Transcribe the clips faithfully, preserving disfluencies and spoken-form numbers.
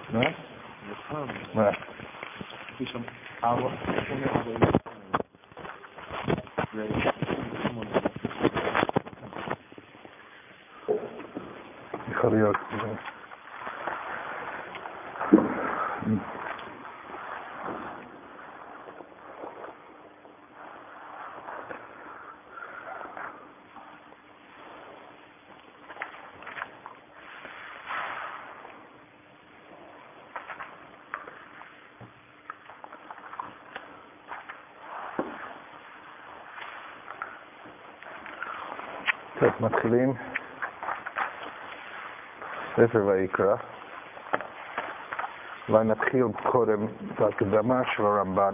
מה? מה? יש שם ארבע, יכול להיות. טוב, מתחילים ספר ויקרא. אולי נתחיל קודם בהקדמה של הרמב"ן.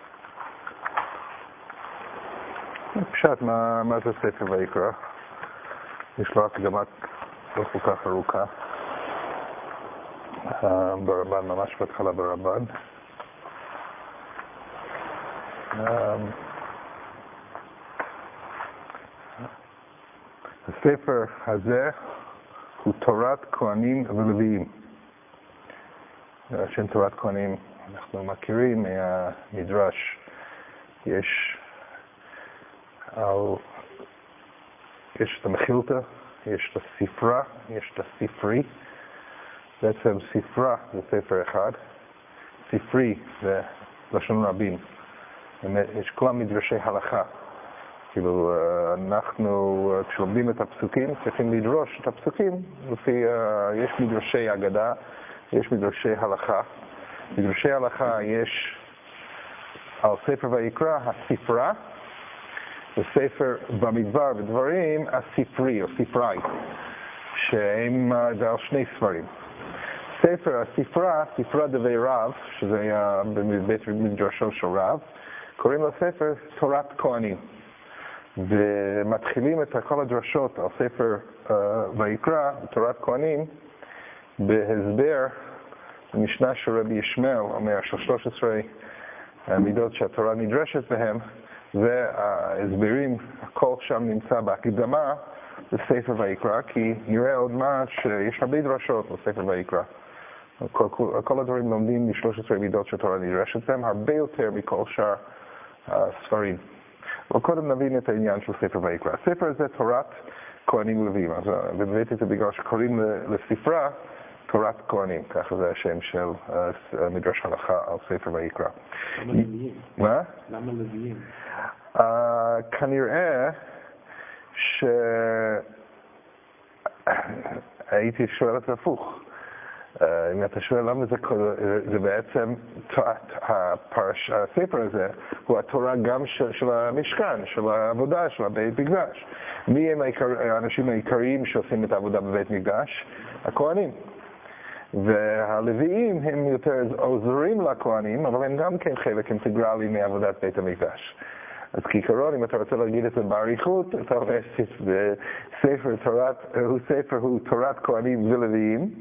פשט, מה, מה זה ספר ויקרא? יש לו הקדמה לא כל כך ארוכה. ברמב"ן, ממש בהתחלה ברמב"ן. הספר הזה הוא תורת כהנים ולוויים. שם תורת כהנים אנחנו מכירים מהמדרש. יש, על, יש את המחילתא, יש את הספרה, יש את הספרי. בעצם ספרה זה ספר אחד, ספרי זה לשון רבים. יש כולם מדרשי הלכה. כאילו, אנחנו, כשלומדים את הפסוקים, צריכים לדרוש את הפסוקים. לפי, יש מדרשי אגדה, יש מדרשי הלכה. מדרשי הלכה יש על ספר ויקרא, הספרה, וספר במדבר ודברים, הספרי או ספרי, שהם זה על שני ספרים. ספר הספרה, ספרה דבי רב, שזה היה בבית מדרשו של רב, קוראים לספר תורת כהנים. ומתחילים את כל הדרשות על ספר uh, ויקרא, תורת כהנים, בהסבר במשנה של רבי ישמעאל, אומר של שלוש עשרה מידות שהתורה נדרשת בהם, וההסברים, הכל שם נמצא בהקדמה בספר ויקרא, כי נראה עוד מעט שיש הרבה דרשות בספר ויקרא. כל, כל, כל הדברים לומדים מ-שלוש עשרה מידות שהתורה נדרשת בהם, הרבה יותר מכל שאר הספרים. אבל קודם נבין את העניין של ספר ויקרא. הספר זה תורת כהנים ולוויים. אז באמת זה בגלל שקוראים לספרה תורת כהנים. ככה זה השם של מדרש הלכה על ספר ויקרא. למה לוויים? מה? למה לוויים? כנראה שהייתי שואל את זה הפוך. אם אתה שואל למה זה, זה בעצם, הפרש, הספר הזה הוא התורה גם של, של המשכן, של העבודה, של הבית מקדש. מי הם האנשים העיקריים שעושים את העבודה בבית מקדש? הכהנים. והלוויים הם יותר עוזרים לכהנים, אבל הם גם כן חלק אינטגרלי מעבודת בית המקדש. אז כעיקרון, אם אתה רוצה להגיד את זה בעריכות, אתה אומר שספר תורת, הוא ספר הוא תורת כהנים ולוויים.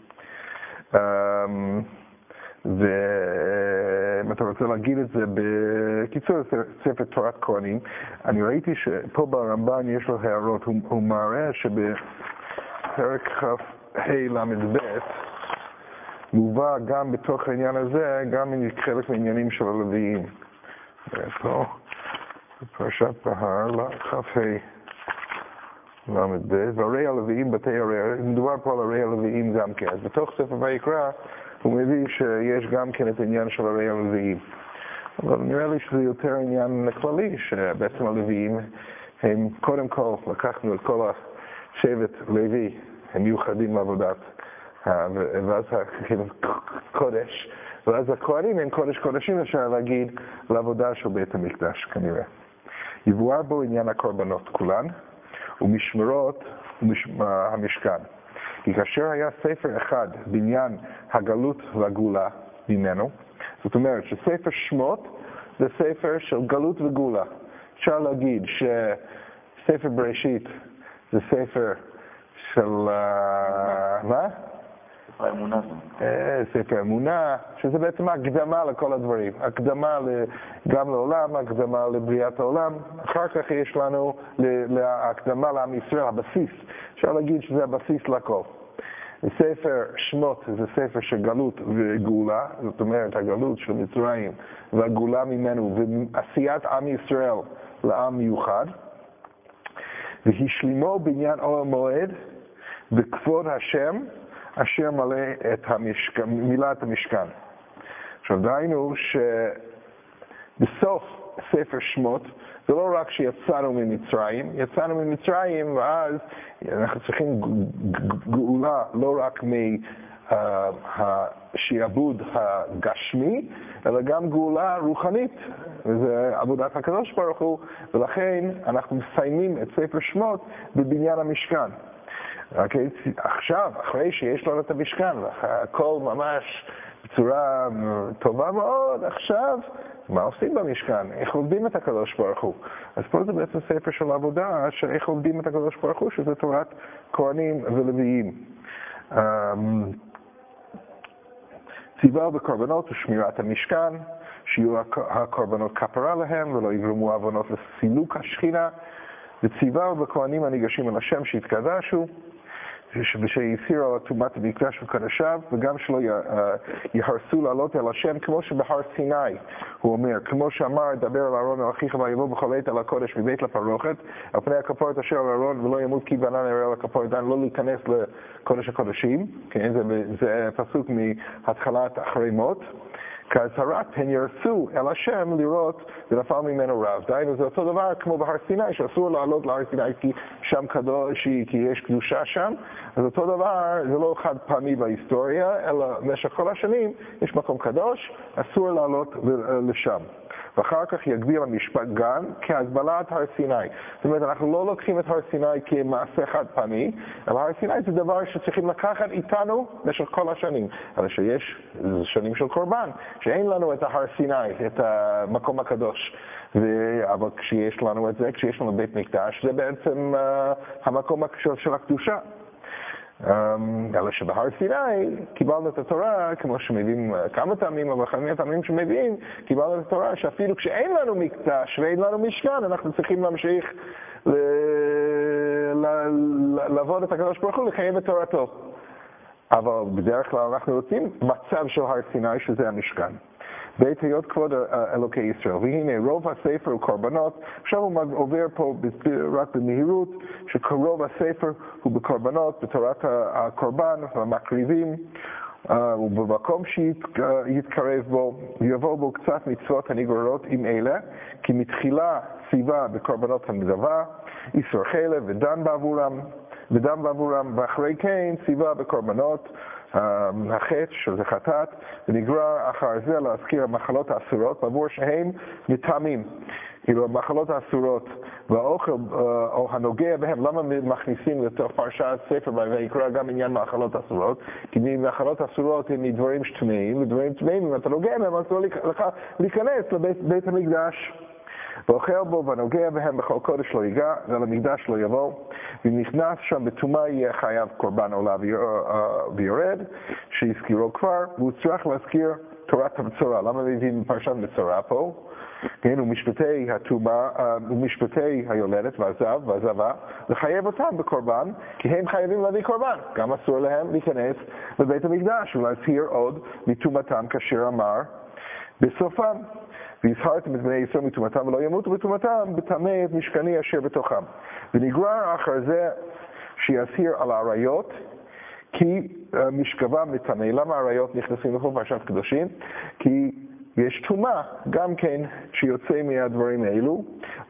ואם אתה רוצה להגיד את זה בקיצור, ספר תורת כהנים, אני ראיתי שפה ברמב"ן יש לו הערות, הוא, הוא מראה שבפרק כ"ה למד ב' מובא גם בתוך העניין הזה, גם חלק מהעניינים של הלוויים. פה, בפרשת בהר, כ"ה למד ב', והרי הלוויים בתי הרי, מדובר פה על הרי הלוויים גם כן. אז בתוך ספר ויקרא הוא מביא שיש גם כן את העניין של הרי הלוויים. אבל נראה לי שזה יותר עניין כללי, שבעצם הלוויים הם קודם כל, לקחנו את כל השבט לוי, הם מיוחדים לעבודת, ואז הקודש, ואז הכהנים הם קודש קודשים, אפשר להגיד, לעבודה של בית המקדש כנראה. יבואר בו עניין הקורבנות כולן, ומשמרות המשכן. כי כאשר היה ספר אחד בעניין הגלות והגאולה ממנו, זאת אומרת שספר שמות זה ספר של גלות וגאולה. אפשר להגיד שספר בראשית זה ספר של... מה? ספר אמונה. ספר אמונה, שזה בעצם הקדמה לכל הדברים. הקדמה גם לעולם, הקדמה לבריאת העולם. אחר כך יש לנו הקדמה לעם ישראל, הבסיס. אפשר להגיד שזה הבסיס לכל. ספר שמות זה ספר של גלות וגאולה, זאת אומרת הגלות של מצרים והגאולה ממנו ועשיית עם ישראל לעם מיוחד. והשלימו בעניין אוהל מועד בכבוד השם אשר מלא את המשכן, מילא את המשכן. עכשיו דהיינו שבסוף ספר שמות זה לא רק שיצאנו ממצרים, יצאנו ממצרים ואז אנחנו צריכים גאולה לא רק מהשעבוד הגשמי, אלא גם גאולה רוחנית, וזה עבודת הקדוש ברוך הוא, ולכן אנחנו מסיימים את ספר שמות בבניין המשכן. Okay, עכשיו, אחרי שיש לנו את המשכן, הכל ממש בצורה טובה מאוד, עכשיו, מה עושים במשכן? איך עובדים את הקדוש ברוך הוא? אז פה זה בעצם ספר של עבודה, של איך עובדים את הקדוש ברוך הוא, שזה תורת כהנים ולוויים. ציווה בקורבנות ושמירת המשכן, שיהיו הקורבנות כפרה להם ולא יגרמו עוונות לסילוק השכינה, וציווה בכהנים הניגשים אל השם שהתקדשו, ושיסירו על טומאת המקדש וקדשיו, וגם שלא יהרסו לעלות אל השם, כמו שבהר סיני, הוא אומר, כמו שאמר, דבר אל אהרון אל אחיך ויבוא בכל עת אל הקודש מבית לפרוכת, על פני הכפורת אשר על אהרון, ולא ימות כי בנן יראה על הכפורת, לא להיכנס לקודש הקודשים, כן? זה, זה פסוק מהתחלת אחרי מות, כהצהרת הן ירסו אל השם לראות ונפל ממנו רב. דהיינו זה אותו דבר כמו בהר סיני, שאסור לעלות להר סיני כי שם קדוש, כי יש קדושה שם. אז אותו דבר, זה לא חד פעמי בהיסטוריה, אלא במשך כל השנים יש מקום קדוש, אסור לעלות לשם. ואחר כך יגביר המשפט גם כהגבלת הר סיני. זאת אומרת, אנחנו לא לוקחים את הר סיני כמעשה חד פעמי, אבל הר סיני זה דבר שצריכים לקחת איתנו במשך כל השנים. אבל שיש שנים של קורבן, שאין לנו את ההר סיני, את המקום הקדוש. ו... אבל כשיש לנו את זה, כשיש לנו בית מקדש, זה בעצם uh, המקום של, של הקדושה. אלא שבהר סיני קיבלנו את התורה, כמו שמביאים כמה טעמים, אבל אחד מהטעמים שמביאים, קיבלנו את התורה שאפילו כשאין לנו מקדש ואין לנו משכן, אנחנו צריכים להמשיך לעבוד את הקדוש ברוך הוא, לקיים את תורתו. אבל בדרך כלל אנחנו רוצים מצב של הר סיני, שזה המשכן. בית היות כבוד אלוקי ישראל. והנה רוב הספר הוא קורבנות. עכשיו הוא עובר פה רק במהירות, שרוב הספר הוא בקורבנות, בתורת הקורבן והמקריבים, ובמקום שיתקרב בו, יבוא בו קצת מצוות הנגררות עם אלה, כי מתחילה ציווה בקורבנות הנדבה, איסור חלב ודן בעבורם, ודם בעבורם, ואחרי כן ציווה בקורבנות, החטא שזה חטאת, ונגרר אחר זה להזכיר המחלות האסורות בעבור שהם מטעמים. כאילו המחלות האסורות והאוכל או הנוגע בהם, למה מכניסים לתוך פרשת ספר ויקרא גם עניין מחלות אסורות? כי מחלות אסורות הם מדברים שטמאים, ודברים טמאים, אם אתה נוגע בהם, אז לא לך להיכנס לבית המקדש. ואוכל בו ונוגע בהם בכל קודש לא ייגע, ולמקדש לא יבוא, ואם נכנס שם בטומאה יהיה חייב קורבן עולה ויורד, שהזכירו כבר, והוא צריך להזכיר תורת הבצורה. למה מביאים פרשת בצורה פה? כן, ומשפטי הטומאה, ומשפטי היולדת והזב והזבה, לחייב אותם בקורבן, כי הם חייבים להביא קורבן. גם אסור להם להיכנס לבית המקדש, ולהזהיר עוד מטומאתם כאשר אמר בסופם. והזהרתם את בני ישראל מטומאתם ולא ימותו בטומאתם, בטמא את משכני אשר בתוכם. ונגרר אחר זה שיזהיר על העריות, כי משכבם מטמא. למה העריות נכנסים לכל פרשת קדושים? כי יש טומאה גם כן שיוצא מהדברים האלו,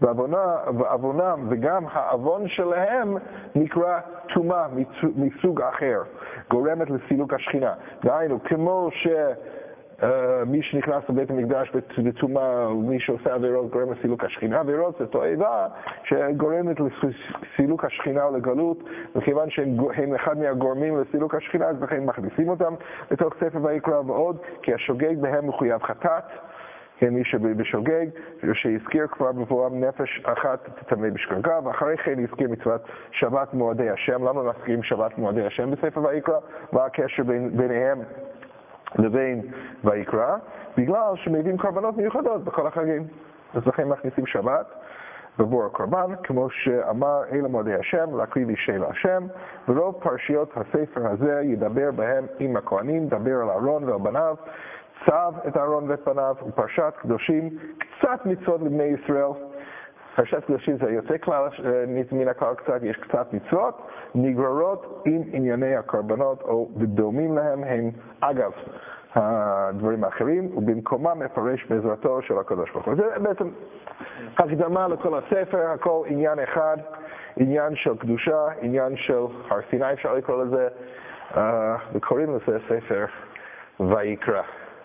ועוונם וגם העוון שלהם נקרא טומאה מסוג אחר, גורמת לסילוק השכינה. דהיינו, כמו ש... Uh, מי שנכנס לבית המקדש בטומאה, מי שעושה עבירות גורם לסילוק השכינה, עבירות זה תועבה שגורמת לסילוק השכינה ולגלות, וכיוון שהם אחד מהגורמים לסילוק השכינה, אז לכן מכניסים אותם לתוך ספר ויקרא ועוד, כי השוגג בהם מחויב חטאת, כן, מי שבשוגג, שהזכיר כבר בבואם נפש אחת תטמא בשגגה, ואחרי כן הזכיר מצוות שבת מועדי השם. למה מזכירים שבת מועדי השם בספר ויקרא? מה הקשר בין, ביניהם לבין ויקרא? בגלל שמביאים קורבנות מיוחדות בכל החגים. אז לכן מכניסים שבת, בבור הקורבן, כמו שאמר אלה מועדי השם, להקריב אישה להשם. ברוב פרשיות הספר הזה ידבר בהם עם הכהנים, דבר על אהרון ועל בניו, צו את אהרון ואת בניו, ופרשת קדושים, קצת מצוות לבני ישראל. פרשת קדושים זה יוצא כלל, מן הכלל קצת, יש קצת מצוות, נגררות עם ענייני הקורבנות או דומים להם, הם אגב הדברים האחרים, ובמקומם מפרש בעזרתו של הקדוש ברוך הוא. זה בעצם הקדמה לכל הספר, הכל עניין אחד, עניין של קדושה, עניין של הר סיני אפשר לקרוא לזה, וקוראים לזה ספר ויקרא.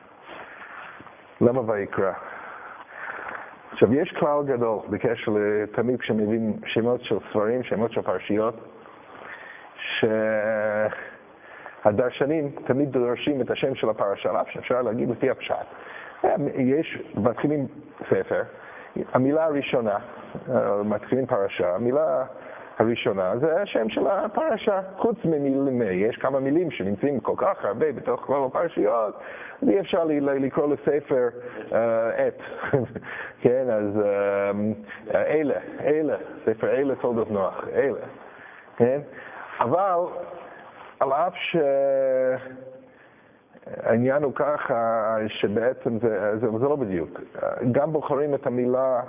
למה ויקרא? עכשיו, יש כלל גדול בקשר לתמיד כשמביאים שמות של ספרים, שמות של פרשיות, שהדרשנים תמיד דורשים את השם של הפרשה, אף שאפשר להגיד לפי הפשט. יש, מתחילים ספר, המילה הראשונה, מתחילים פרשה, המילה הראשונה זה השם של הפרשה, חוץ ממילים, יש כמה מילים שנמצאים כל כך הרבה בתוך כל הפרשיות, אז אי אפשר לקרוא לספר את, כן, אז אלה, אלה, ספר אלה תולדות נוח, אלה, כן, אבל על אף שהעניין הוא ככה שבעצם זה, זה, זה לא בדיוק, גם בוחרים את המילה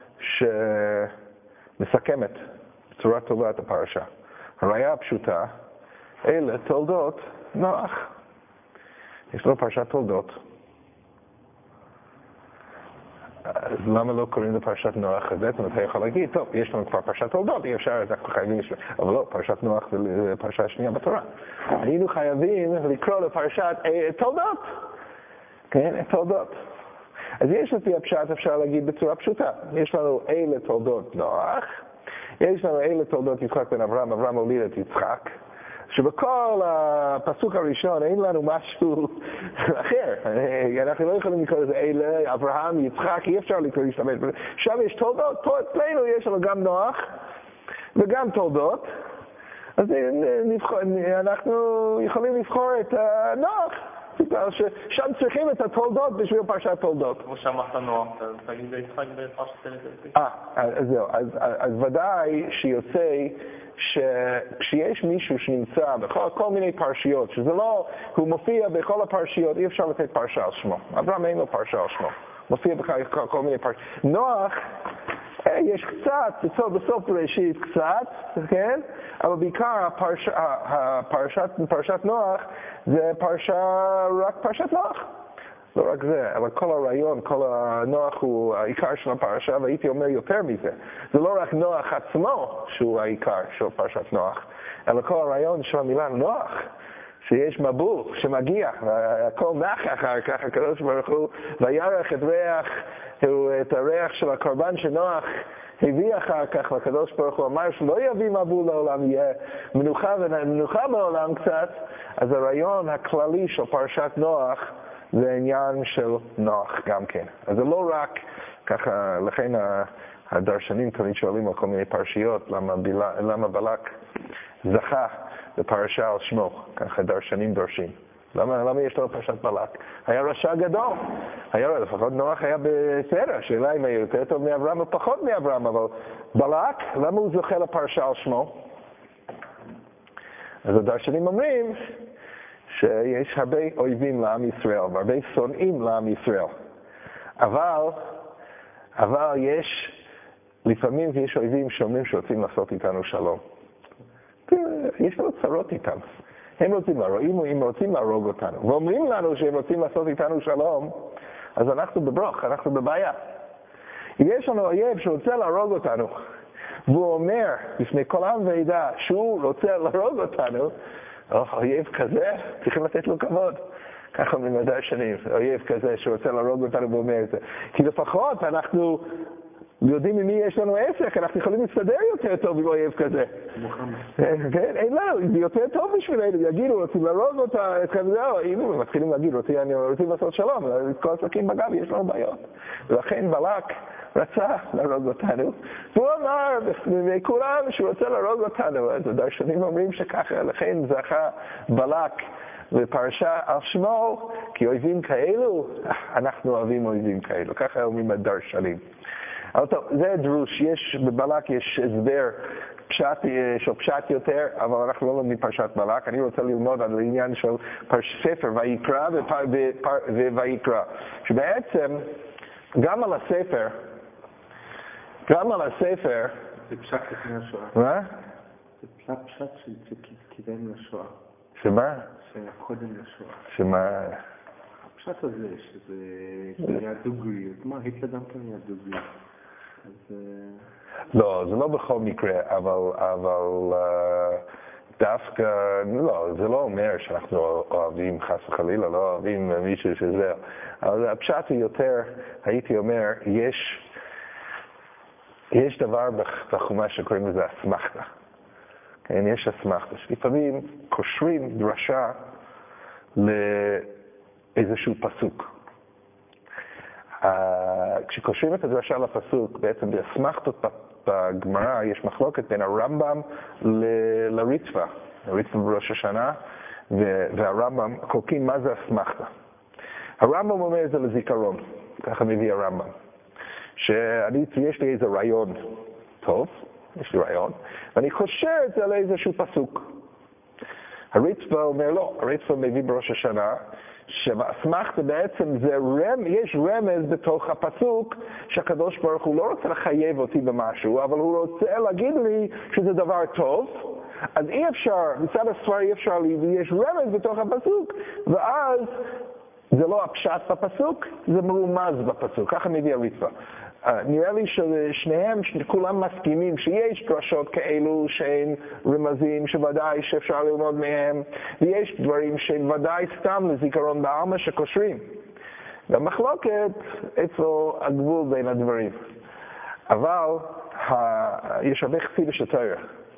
שמסכמת בצורה טובה את הפרשה. הראיה הפשוטה, אלה תולדות נוח. יש לו פרשת תולדות. אז למה לא קוראים לפרשת נוח? אז בעצם אתה יכול להגיד, טוב, יש לנו כבר פרשת תולדות, אי אפשר, אנחנו חייבים לשמוע. אבל לא, פרשת נוח זה פרשה השנייה בתורה. היינו חייבים לקרוא לפרשת תולדות. כן, תולדות. אז יש לפי הפשט, אפשר להגיד בצורה פשוטה. יש לנו אלה תולדות נוח, יש לנו אלה תולדות יצחק בן אברהם, אברהם הוליד את יצחק, שבכל הפסוק הראשון אין לנו משהו אחר. אנחנו לא יכולים לקרוא לזה אלה, אברהם, יצחק, אי אפשר לקרוא להשתמש בזה. שם יש תולדות, פה אצלנו יש לנו גם נוח וגם תולדות, אז אנחנו יכולים לבחור את נוח. ששם צריכים את התולדות בשביל פרשת תולדות. כמו שאמרת נוח, אז תגיד ליצחק בפרשת תולדות. אה, אז זהו, אז ודאי שיוצא שכשיש מישהו שנמצא בכל כל מיני פרשיות, שזה לא, הוא מופיע בכל הפרשיות, אי אפשר לתת פרשה על שמו. אברהם אין לו פרשה על שמו. מופיע בכל כל מיני פרשיות. נוח, יש קצת, בסוף בראשית קצת, כן? אבל בעיקר הפרש, הפרשת, פרשת נוח זה פרשה, רק פרשת נוח. לא רק זה, אבל כל הרעיון, כל הנוח הוא העיקר של הפרשה, והייתי אומר יותר מזה. זה לא רק נוח עצמו שהוא העיקר של פרשת נוח, אלא כל הרעיון של המילה נוח, שיש מבול שמגיע, והכל נח אחר כך, הקדוש ברוך הוא, וירח את ריח, את הריח של הקורבן שנוח הביא אחר כך, והקדוש ברוך הוא אמר שלא יביא מבול לעולם, יהיה מנוחה ומנוחה בעולם קצת. אז הרעיון הכללי של פרשת נוח זה עניין של נוח גם כן. אז זה לא רק ככה, לכן הדרשנים תמיד שואלים על כל מיני פרשיות, למה, בילה, למה בלק זכה בפרשה על שמו, ככה דרשנים דורשים. למה, למה יש לו פרשת בלק? היה רשע גדול. היה, לפחות נוח היה בסדר, שאלה אם היה יותר טוב מאברהם או פחות מאברהם, אבל בלק, למה הוא זוכה לפרשה על שמו? אז הדרשנים אומרים שיש הרבה אויבים לעם ישראל, והרבה שונאים לעם ישראל. אבל, אבל יש, לפעמים יש אויבים שאומרים שרוצים לעשות איתנו שלום. יש לנו צרות איתם. הם רוצים להרוג, אם רוצים להרוג אותנו, ואומרים לנו שהם רוצים לעשות איתנו שלום, אז אנחנו בברוך, אנחנו בבעיה. אם יש לנו אויב שרוצה להרוג אותנו, והוא אומר לפני כל עם ועדה שהוא רוצה להרוג אותנו, אויב כזה, צריכים לתת לו כבוד. ככה ממדע שנים, אויב כזה שרוצה להרוג אותנו ואומר את זה. כי לפחות אנחנו יודעים ממי יש לנו עסק, אנחנו יכולים להסתדר יותר טוב עם אויב כזה. כן, אין לנו, זה יותר טוב בשבילנו, יגידו, רוצים להרוג אותה, אתכם זהו, הנה, מתחילים להגיד, רוצים לעשות שלום, כל הסכים בגב, יש לנו בעיות. ולכן בלק רצה להרוג אותנו, והוא אמר מכולם שהוא רוצה להרוג אותנו, אז הדרשנים אומרים שככה, לכן זכה בלק בפרשה על שמו, כי אויבים כאלו, אנחנו אוהבים אויבים כאלו, ככה אומרים הדרשנים. אבל טוב, זה דרוש, יש, בבלק יש הסבר פשט, יש פשט יותר, אבל אנחנו לא לומדים פרשת בלק. אני רוצה ללמוד על העניין של פרש ספר ויקרא וויקרא. שבעצם, גם על הספר, גם על הספר... זה פשט לפני השואה. מה? זה פשט שכיוון לשואה. שמה? שקודם לשואה. שמה? הפשט הזה, שזה היה דוגריות. מה, היטלר גם כן היה דוגריות. אז... לא, זה לא בכל מקרה, אבל, אבל דווקא, לא, זה לא אומר שאנחנו אוהבים חס וחלילה, לא אוהבים מישהו שזה, אבל הפשט הוא יותר, הייתי אומר, יש, יש דבר בחומש שקוראים לזה אסמכתה. כן, יש אסמכתה, שלפעמים קושרים דרשה לאיזשהו פסוק. כשקושרים את הדרשה לפסוק, בעצם באסמכתות בגמרא יש מחלוקת בין הרמב"ם לריטב"א, לריטב"א בראש השנה, והרמב"ם חולקים מה זה אסמכתה. הרמב"ם אומר את זה לזיכרון, ככה מביא הרמב"ם, שאני, יש לי איזה רעיון טוב, יש לי רעיון, ואני חושב את זה על איזשהו פסוק. הריטב"א אומר לא, הריטב"א מביא בראש השנה, שהאסמכתה בעצם זה רמז, יש רמז בתוך הפסוק שהקדוש ברוך הוא לא רוצה לחייב אותי במשהו, אבל הוא רוצה להגיד לי שזה דבר טוב, אז אי אפשר, מצד הספר אי אפשר לי, ויש רמז בתוך הפסוק, ואז זה לא הפשט בפסוק, זה מרומז בפסוק, ככה מביא הריטב"א. Uh, נראה לי ששניהם, כולם מסכימים שיש דרשות כאלו שהן רמזים שוודאי שאפשר ללמוד מהם, ויש דברים שהם ודאי סתם לזיכרון בעלמא שקושרים. והמחלוקת אצלו הגבול בין הדברים. אבל ה... יש הרבה חסידות יותר,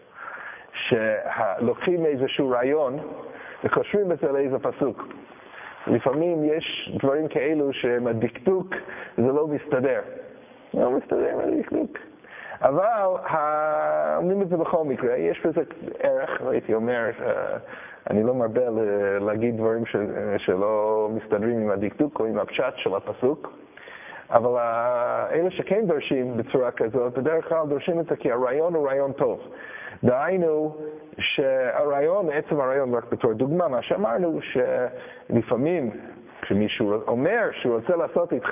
שלוקחים איזשהו רעיון וקושרים את זה לאיזה פסוק. לפעמים יש דברים כאלו שהם הדקדוק, זה לא מסתדר. לא מסתדר עם הדקדוק. אבל אומרים את זה בכל מקרה, יש בזה ערך, הייתי אומר, אני לא מרבה להגיד דברים שלא מסתדרים עם הדקדוק או עם הפשט של הפסוק, אבל אלה שכן דורשים בצורה כזאת, בדרך כלל דורשים את זה כי הרעיון הוא רעיון טוב. דהיינו שהרעיון, עצם הרעיון רק בתור דוגמה, מה שאמרנו שלפעמים כשמישהו אומר שהוא רוצה לעשות איתך,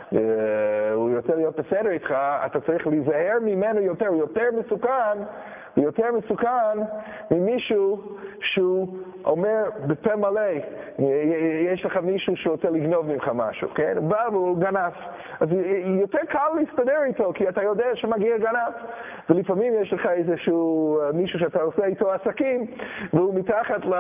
הוא רוצה להיות בסדר איתך, אתה צריך להיזהר ממנו יותר, הוא יותר מסוכן, הוא יותר מסוכן ממישהו שהוא אומר בפה מלא, יש לך מישהו שרוצה לגנוב ממך משהו, כן? בא והוא גנב. אז יותר קל להסתדר איתו, כי אתה יודע שמגיע גנב. ולפעמים יש לך איזשהו מישהו שאתה עושה איתו עסקים, והוא מתחת ל...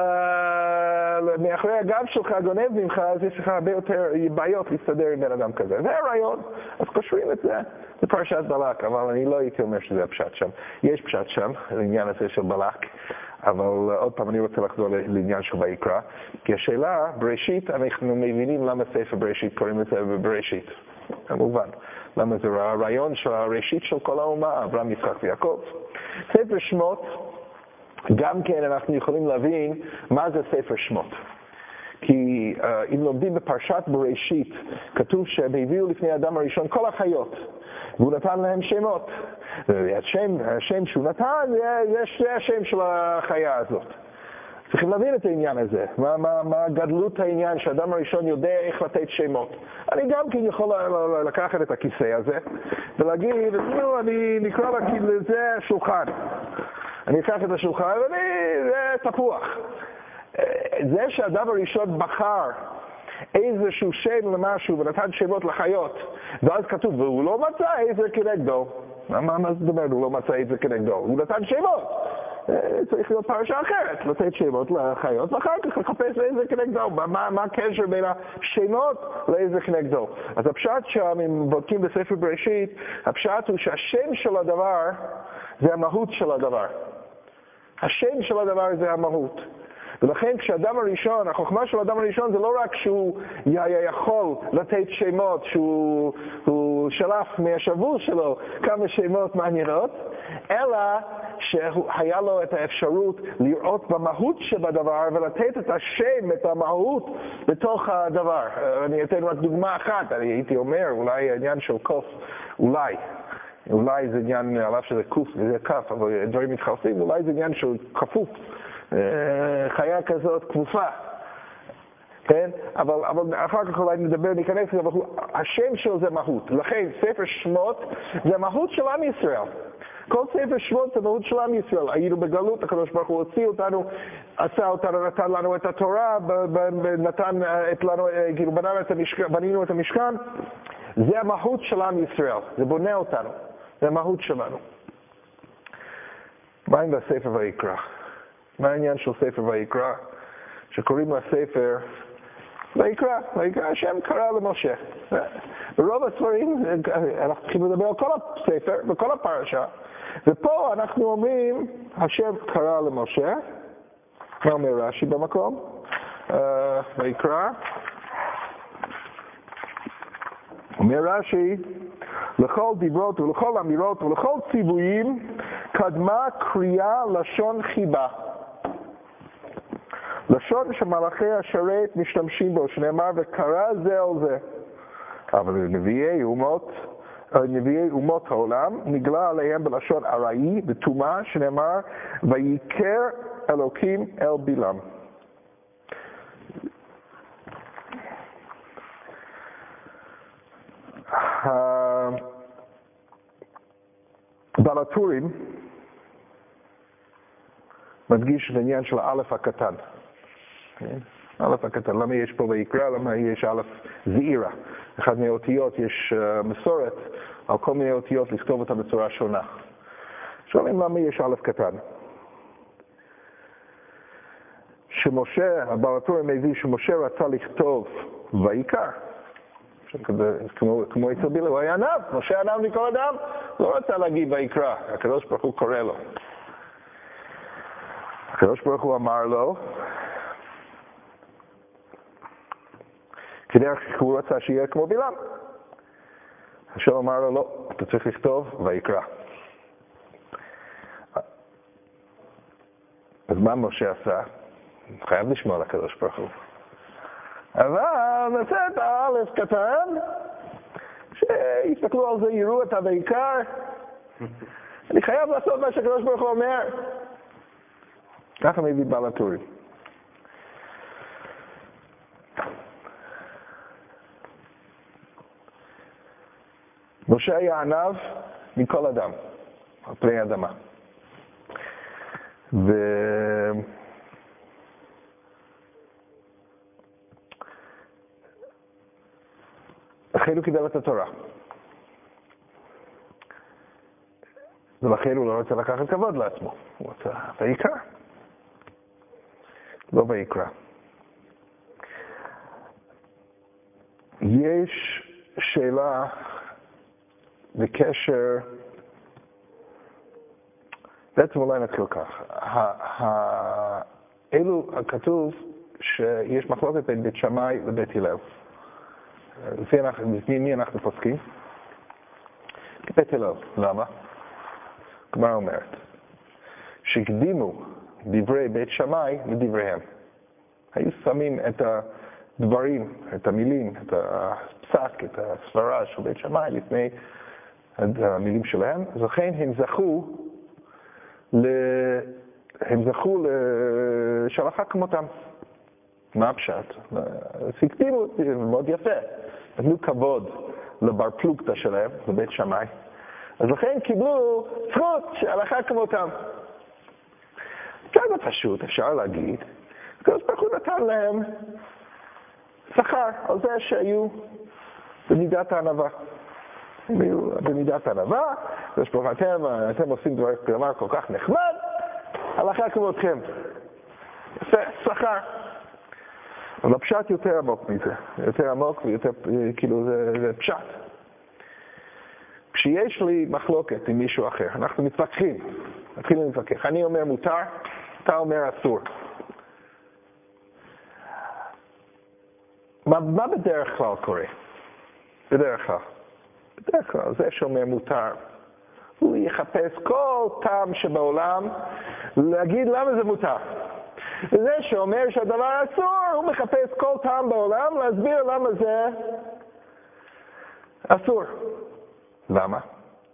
מאחורי הגב שלך גונב ממך, אז יש לך הרבה יותר בעיות להסתדר עם בן אדם כזה. זה הרעיון, אז קושרים את זה. זה פרשת בלק, אבל אני לא הייתי אומר שזה הפשט שם. יש פשט שם, לעניין הזה של בלק, אבל עוד פעם אני רוצה לחזור לעניין של ויקרא, כי השאלה, בראשית, אנחנו מבינים למה ספר בראשית קוראים לזה בראשית. כמובן. למה זה הרעיון של הראשית של כל האומה, אברהם, יצחק ויעקב. ספר שמות, גם כן אנחנו יכולים להבין מה זה ספר שמות. כי uh, אם לומדים בפרשת בראשית, כתוב שהם הביאו לפני האדם הראשון כל החיות, והוא נתן להם שמות. השם, השם שהוא נתן, זה, זה השם של החיה הזאת. צריכים להבין את העניין הזה, מה, מה, מה גדלות העניין שהאדם הראשון יודע איך לתת שמות. אני גם כן יכול לקחת את הכיסא הזה ולהגיד, לא, אני נקרא לזה שולחן. אני אקח את השולחן ואני, זה תפוח. זה שהאדם הראשון בחר איזשהו שם למשהו ונתן שמות לחיות, ואז כתוב, והוא לא מצא איזה כנגדו. מה, מה זאת אומרת, הוא לא מצא איזה כנגדו? הוא נתן שמות. צריך להיות פרשה אחרת, לתת שמות לחיות, ואחר כך לחפש איזה כנגדו. מה, מה הקשר בין השמות לאיזה כנגדו? אז הפשט שם, אם בודקים בספר בראשית, הפשט הוא שהשם של הדבר זה המהות של הדבר. השם של הדבר זה המהות. ולכן כשאדם הראשון, החוכמה של האדם הראשון זה לא רק שהוא יכול לתת שמות, שהוא שלף מהשבוע שלו כמה שמות מעניינות, אלא שהיה לו את האפשרות לראות במהות שבדבר ולתת את השם, את המהות בתוך הדבר. אני אתן רק דוגמה אחת, אני הייתי אומר, אולי העניין של כוס, אולי. אולי זה עניין, על אף שזה קוף וזה כף, אבל דברים מתחלפים, אולי זה עניין שהוא כפוף, חיה כזאת כפופה. כן? אבל, אבל אחר כך אולי נדבר, ניכנס לזה, אבל השם שלו זה מהות. לכן ספר שמות זה מהות של עם ישראל. כל ספר שמות זה מהות של עם ישראל. היינו בגלות, הקדוש ברוך הוא הוציא אותנו, עשה אותנו, נתן לנו את התורה, נתן את לנו, כאילו בנינו את המשכן, בנינו את המשכן. זה המהות של עם ישראל, זה בונה אותנו, זה המהות שלנו. מה עם הספר ויקרא? מה העניין של ספר ויקרא? שקוראים לספר ויקרא, ויקרא, השם קרא למשה. ברוב הספרים, אנחנו צריכים לדבר על כל הספר, בכל הפרשה, ופה אנחנו אומרים, השם קרא למשה, מה אומר רש"י במקום? ויקרא, אומר רש"י, לכל דיברות ולכל אמירות ולכל ציוויים קדמה קריאה לשון חיבה. לשון שמלאכי השרת משתמשים בו, שנאמר וקרא זה על זה. אבל נביאי אומות, נביאי אומות העולם נגלה עליהם בלשון ארעי, בטומאה, שנאמר ויקר אלוקים אל בלעם. בעל הטורים מדגיש את העניין של האלף הקטן. אלף הקטן, למה יש פה ויקרא, למה יש אלף זעירה? אחד מהאותיות יש uh, מסורת על כל מיני אותיות לכתוב אותה בצורה שונה. שואלים למה יש אלף קטן. שמשה, הבעל הטורים מביא שמשה רצה לכתוב ויקרא. כמו, כמו אצל בלעם, הוא היה ענב, משה ענב מכל אדם, לא רצה להגיד ויקרא, הקדוש ברוך הוא קורא לו. הקדוש ברוך הוא אמר לו, כדרך הוא רצה שיהיה כמו בלעם. השם אמר לו, לא, אתה צריך לכתוב ויקרא. אז מה משה עשה? חייב לשמוע לקדוש ברוך הוא. אבל נעשה את האלף קטן, שיסתכלו על זה, יראו את הויקרא. אני חייב לעשות מה שהקדוש ברוך הוא אומר. ככה מביא בעל הטורים. משה היה ענב מכל אדם, על פני אדמה. ו... לכן הוא קיבל את התורה. ולכן הוא לא רוצה לקחת כבוד לעצמו. הוא רוצה ויקרא. לא ויקרא. יש שאלה בקשר, בעצם אולי נתחיל כך. אלו הכתוב שיש מחלוקת בין בית שמאי ובית הלל. לפי מי, מי אנחנו פוסקים? בית הלל. למה? הגמרא אומרת שהקדימו דברי בית שמאי לדבריהם. היו שמים את הדברים, את המילים, את הפסק, את הסברה של בית שמאי לפני המילים שלהם, אז לכן הם זכו ל... הם זכו לשלחה כמותם. מה הפשט? אז הקדימו, זה מאוד יפה. נתנו כבוד לבר פלוגתא שלהם, לבית שמאי. אז לכן קיבלו זכות שהלכה כמותם. זה פשוט, אפשר להגיד. הקדוש ברוך הוא נתן להם שכר על זה שהיו במידת הענווה. הם היו במידת הענווה, הקדוש ברוך הוא, אתם, אתם עושים דבר כל כך נחמד, הלכה כמותכם. יפה, שכר. אבל הפשט יותר עמוק מזה, יותר עמוק ויותר, כאילו זה, זה פשט. כשיש לי מחלוקת עם מישהו אחר, אנחנו מתווכחים, מתחילים להתווכח. אני אומר מותר, אתה אומר אסור. מה, מה בדרך כלל קורה? בדרך כלל. בדרך כלל, זה שאומר מותר, הוא יחפש כל טעם שבעולם להגיד למה זה מותר. וזה שאומר שהדבר אסור, הוא מחפש כל טעם בעולם להסביר למה זה אסור. למה?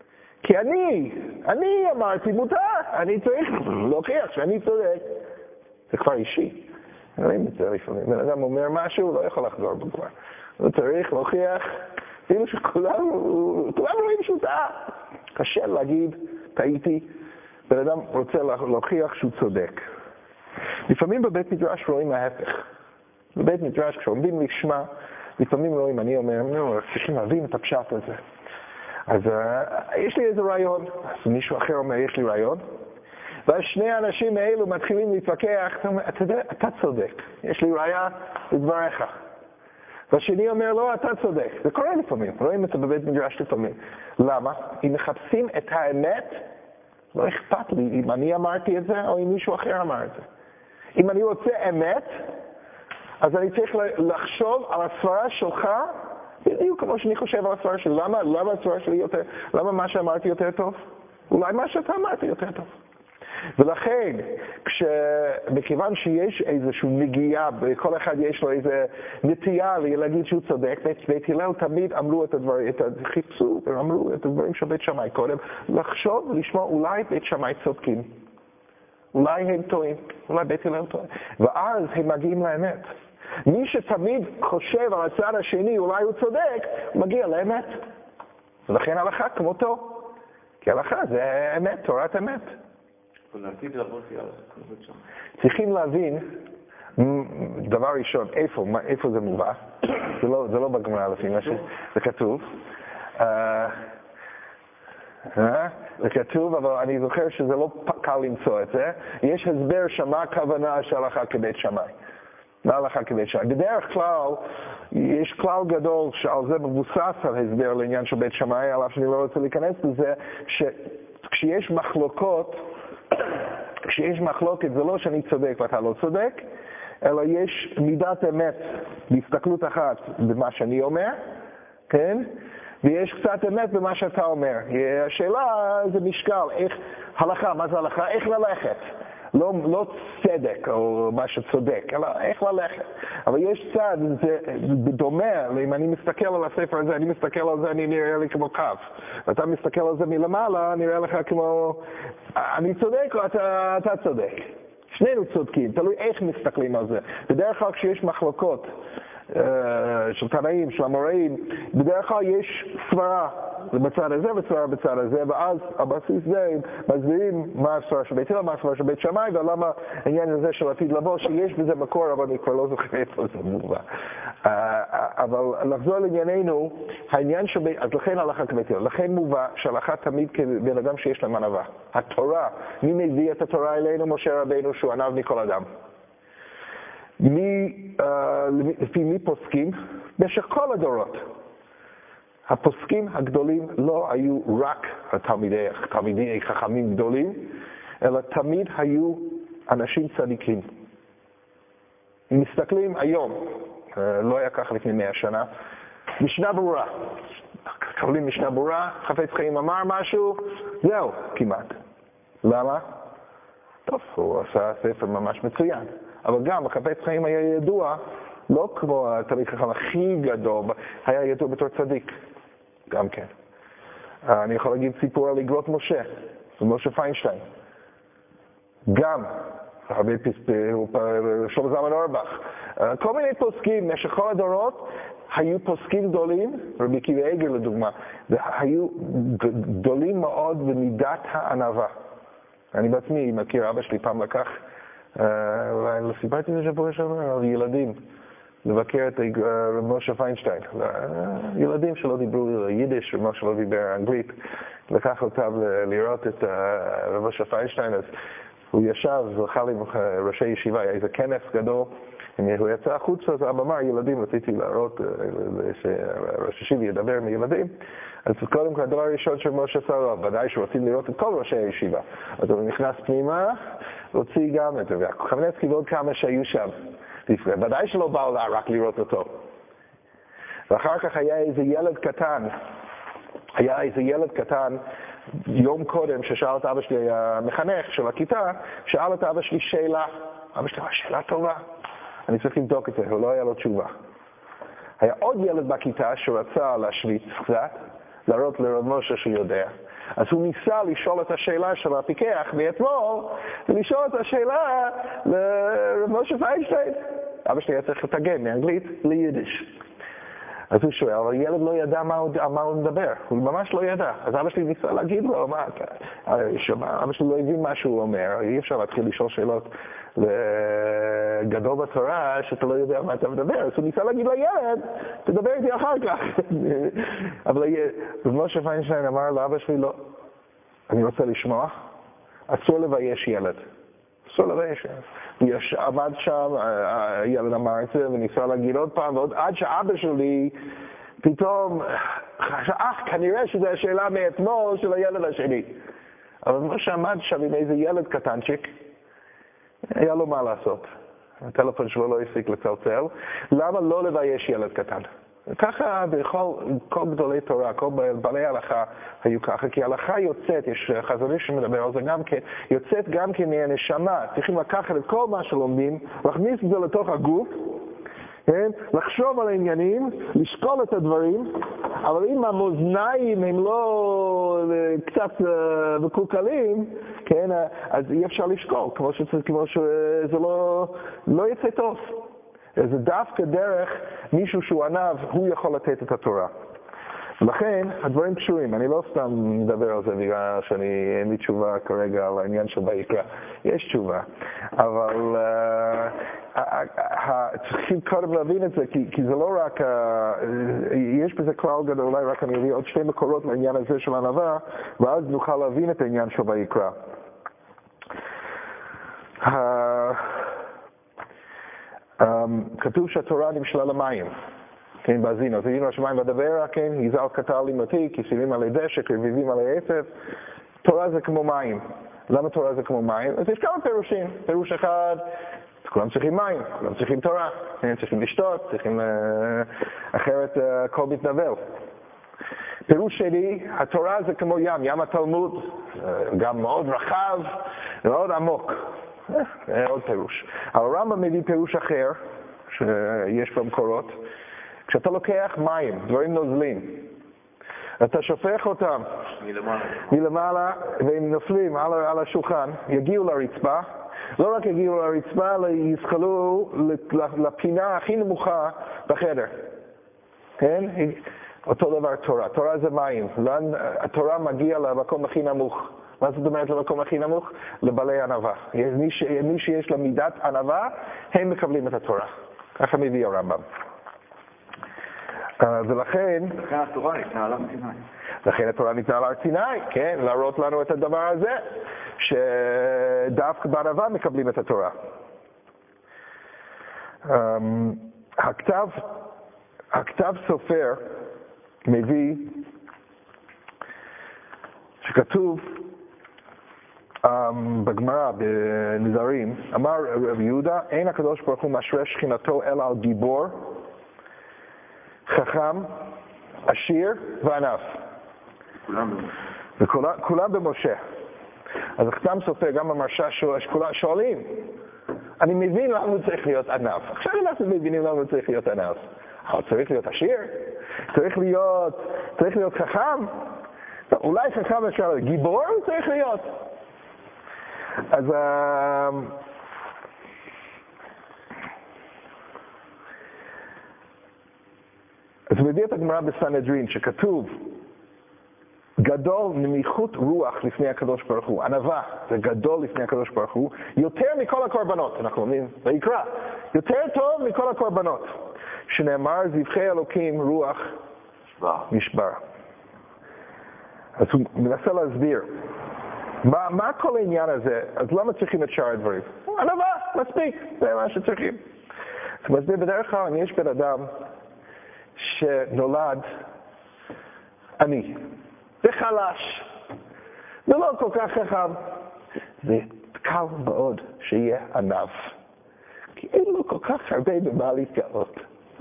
כי אני, אני אמרתי מותר, אני צריך להוכיח שאני צודק. זה כבר אישי. רואים את זה לפעמים. בן אדם אומר משהו, הוא לא יכול לחזור בו כבר. הוא צריך להוכיח, כאילו שכולם, כולם רואים שהוא טעה. קשה להגיד, טעיתי. בן אדם רוצה להוכיח שהוא צודק. לפעמים בבית מדרש רואים ההפך. בבית מדרש, כשעומדים לשמה, לפעמים רואים, אני אומר, נו, צריכים להבין את הפשט הזה. אז uh, יש לי איזה רעיון, אז מישהו אחר אומר, יש לי רעיון. ואז שני האנשים האלו מתחילים להתווכח, אתה אומר, אתה יודע, אתה צודק, יש לי ראיה לדבריך. והשני אומר, לא, אתה צודק. זה קורה לפעמים, רואים את זה בבית מדרש לפעמים. למה? אם מחפשים את האמת, לא אכפת לי אם אני אמרתי את זה או אם מישהו אחר אמר את זה. אם אני רוצה אמת, אז אני צריך לחשוב על הסברה שלך, בדיוק כמו שאני חושב על הסברה שלי. למה, למה הסברה שלי יותר, למה מה שאמרתי יותר טוב? אולי מה שאתה אמרתי יותר טוב. ולכן, מכיוון שיש איזושהי נגיעה, בכל אחד יש לו איזו נטייה להגיד שהוא צודק, בית הלל תמיד אמרו את הדברים, את חיפשו, אמרו את הדברים של בית שמאי קודם, לחשוב ולשמוע אולי בית שמאי צודקים. אולי הם טועים, אולי בית הלל טועים. ואז הם מגיעים לאמת. מי שתמיד חושב על הצד השני, אולי הוא צודק, מגיע לאמת. ולכן הלכה כמותו. כי הלכה זה אמת, תורת אמת. ולעתיד לבוא תהיה שם. צריכים להבין, דבר ראשון, איפה, איפה זה מובא? זה לא, זה לא בגמרא לפי מה שזה כתוב. זה כתוב, אבל אני זוכר שזה לא קל למצוא את זה. יש הסבר שמה הכוונה של הלכה כבית שמאי. מה הלכה כבית שמאי? בדרך כלל, יש כלל גדול שעל זה מבוסס על הסבר לעניין של בית שמאי, על אף שאני לא רוצה להיכנס לזה, שכשיש מחלוקות, כשיש מחלוקת זה לא שאני צודק ואתה לא צודק, אלא יש מידת אמת בהסתכלות אחת במה שאני אומר, כן? ויש קצת אמת במה שאתה אומר. השאלה זה משקל, איך, הלכה, מה זה הלכה? איך ללכת? לא, לא צדק או מה שצודק, אלא איך ללכת. אבל יש צד, זה דומה, אם אני מסתכל על הספר הזה, אני מסתכל על זה, אני נראה לי כמו קו. ואתה מסתכל על זה מלמעלה, נראה לך כמו, אני צודק או אתה, אתה צודק. שנינו צודקים, תלוי איך מסתכלים על זה. בדרך כלל כשיש מחלוקות, של תנאים, של המוראים, בדרך כלל יש סברה בצד הזה וסברה בצד הזה, ואז הבסיס זה מסבירים מה הסברה של בית הלל, מה הסברה של בית שמאי, ולמה העניין הזה של עתיד לבוא, שיש בזה מקור, אבל אני כבר לא זוכר איפה זה מובא. אבל לחזור לענייננו, העניין של בית, אז לכן הלכה כבית הלל, לכן מובא שהלכה תמיד כבן אדם שיש להם ענווה. התורה, מי מביא את התורה אלינו? משה רבינו שהוא ענב מכל אדם. מי, uh, לפי מי פוסקים? במשך כל הדורות. הפוסקים הגדולים לא היו רק התלמידי, תלמידי חכמים גדולים, אלא תמיד היו אנשים צדיקים. אם מסתכלים היום, uh, לא היה כך לפני מאה שנה, משנה ברורה. קבלים משנה ברורה, חפץ חיים אמר משהו, זהו, כמעט. למה? טוב, הוא עשה ספר ממש מצוין. אבל גם החפץ חיים היה ידוע, לא כמו התלמיד חכם הכי גדול, היה ידוע בתור צדיק, גם כן. אני יכול להגיד סיפור על איגרות משה, זה משה פיינשטיין. גם, הרבה פספי, שלמה זלמן אוירבך, כל מיני פוסקים, במשך כל הדורות, היו פוסקים גדולים, רבי עקיבא איגר לדוגמה, היו גדולים מאוד במידת הענווה. אני בעצמי מכיר, אבא שלי פעם לקח, אולי סיפרתי את זה שבוע שעבר, על ילדים, לבקר את רב משה פיינשטיין. ילדים שלא דיברו יידיש, רב משה שלא דיבר אנגלית, לקח אותם לראות את רב משה פיינשטיין, אז הוא ישב, זכה לי ראשי ישיבה, היה איזה כנס גדול, הוא יצא החוצה, אז אבא אמר, ילדים, רציתי להראות שראש ישיבה ידבר עם ילדים, אז קודם כל הדבר הראשון שמשה עשה לו, ודאי שרוצים לראות את כל ראשי הישיבה. אז הוא נכנס פנימה, הוציא גם את זה, וחמנצקי ועוד כמה שהיו שם. ודאי שלא באו לה רק לראות אותו. ואחר כך היה איזה ילד קטן, היה איזה ילד קטן, יום קודם ששאל את אבא שלי, המחנך של הכיתה, שאל את אבא שלי שאלה. אבא שלי, שאלה טובה. אני צריך לבדוק את זה, הוא לא היה לו תשובה. היה עוד ילד בכיתה שרצה להשוויץ קצת, להראות לרב משה שהוא יודע. אז הוא ניסה לשאול את השאלה של הפיקח מאתמול, ולשאול את השאלה לרב משה פיינשטיין. אבא שלי היה צריך לתרגם מאנגלית ליידיש. אז הוא שואל, אבל ילד לא ידע מה הוא, מה הוא מדבר, הוא ממש לא ידע. אז אבא שלי ניסה להגיד לו, מה, אבא שלי לא הבין מה שהוא אומר, אי אפשר להתחיל לשאול שאלות גדול בתורה שאתה לא יודע מה אתה מדבר. אז הוא ניסה להגיד לילד, תדבר איתי אחר כך. אבל משה פיינשטיין אמר לאבא שלי, לא, אני רוצה לשמוע, אסור לבייש ילד. אסור לבייש ילד. הוא עמד שם, הילד אמר את זה, וניסה להגיד עוד פעם, ועוד עד שאבא שלי פתאום חשב, אה, כנראה שזו השאלה מאתמול של הילד השני. אבל משה עמד שם עם איזה ילד קטנצ'יק, היה לו מה לעשות. הטלפון שלו לא הפסיק לצלצל. למה לא לבייש ילד קטן? ככה בכל כל גדולי תורה, כל בעלי הלכה היו ככה, כי ההלכה יוצאת, יש חזון איש שמדבר על זה גם כן, יוצאת גם כן מהנשמה. צריכים לקחת את כל מה שלומדים, להכניס את זה לתוך הגוף, כן? לחשוב על העניינים, לשקול את הדברים, אבל אם המאזניים הם לא קצת מקולקלים, כן? אז אי אפשר לשקול, כמו, שצריך, כמו שזה לא, לא יצא טוב. זה דווקא דרך מישהו שהוא ענב, הוא יכול לתת את התורה. ולכן הדברים קשורים, אני לא סתם מדבר על זה בגלל שאני אין לי תשובה כרגע על העניין של ויקרא, יש תשובה, אבל uh, צריכים קודם להבין את זה, כי, כי זה לא רק, uh, יש בזה כלל גדול, אולי רק אני אביא עוד שתי מקורות לעניין הזה של ענווה, ואז נוכל להבין את העניין של ויקרא. Uh, um, כתוב שהתורה נמשלה למים. כן, באזינו, אז הגינו השמיים בדברה, כן, יזל קטר לימותי, כסילים עלי דשק, רביבים עלי עצב. תורה זה כמו מים. למה תורה זה כמו מים? אז יש כמה פירושים. פירוש אחד, כולם צריכים מים, כולם צריכים תורה, כן, צריכים לשתות, צריכים, אחרת הכל מתנבל. פירוש שני, התורה זה כמו ים, ים התלמוד, גם מאוד רחב, מאוד עמוק. עוד פירוש. אבל רמב"ם מביא פירוש אחר, שיש במקורות, כשאתה לוקח מים, דברים נוזלים, אתה שופך אותם מלמעלה, מלמעלה והם נופלים על, על השולחן, יגיעו לרצפה, לא רק יגיעו לרצפה, אלא יזחלו לפינה הכי נמוכה בחדר. כן? אותו דבר תורה. תורה זה מים. התורה מגיעה למקום הכי נמוך. מה זאת אומרת למקום הכי נמוך? לבעלי ענווה. מי, ש... מי שיש לה מידת ענווה, הם מקבלים את התורה. ככה מביא הרמב"ם. Uh, ולכן... לכן התורה ניתנה על הר סיני. לכן התורה ניתנה על הר סיני, כן, להראות לנו את הדבר הזה, שדווקא בענווה מקבלים את התורה. Um, הכתב, הכתב סופר מביא שכתוב um, בגמרא, בנזרים, אמר רב יהודה, אין הקדוש ברוך הוא משרה שכינתו אלא על גיבור, חכם, עשיר וענף. כולם וכולם, כולם במשה. אז הכתב סופר גם במרשה שואלים, אני מבין למה הוא צריך להיות ענף. עכשיו אנחנו מבינים למה הוא צריך להיות ענף. אבל צריך להיות עשיר? צריך להיות, צריך להיות חכם? אולי חכם אפשר, גיבור הוא צריך להיות. אז אז מביא את הגמרא בסנהדרין שכתוב גדול נמיכות רוח לפני הקדוש ברוך הוא, ענווה זה גדול לפני הקדוש ברוך הוא, יותר מכל הקורבנות, אנחנו אומרים, ויקרא, יותר טוב מכל הקורבנות, שנאמר זבחי אלוקים רוח נשבר. נשבר. אז הוא מנסה להסביר, מה, מה כל העניין הזה, אז למה צריכים את שאר הדברים? ענווה, מספיק, זה מה שצריכים. אז הוא מסביר, בדרך כלל אם יש בן אדם שנולד עני, זה חלש, זה לא כל כך חכם, זה קל מאוד שיהיה ענב, כי אין לו כל כך הרבה במה להתגאות.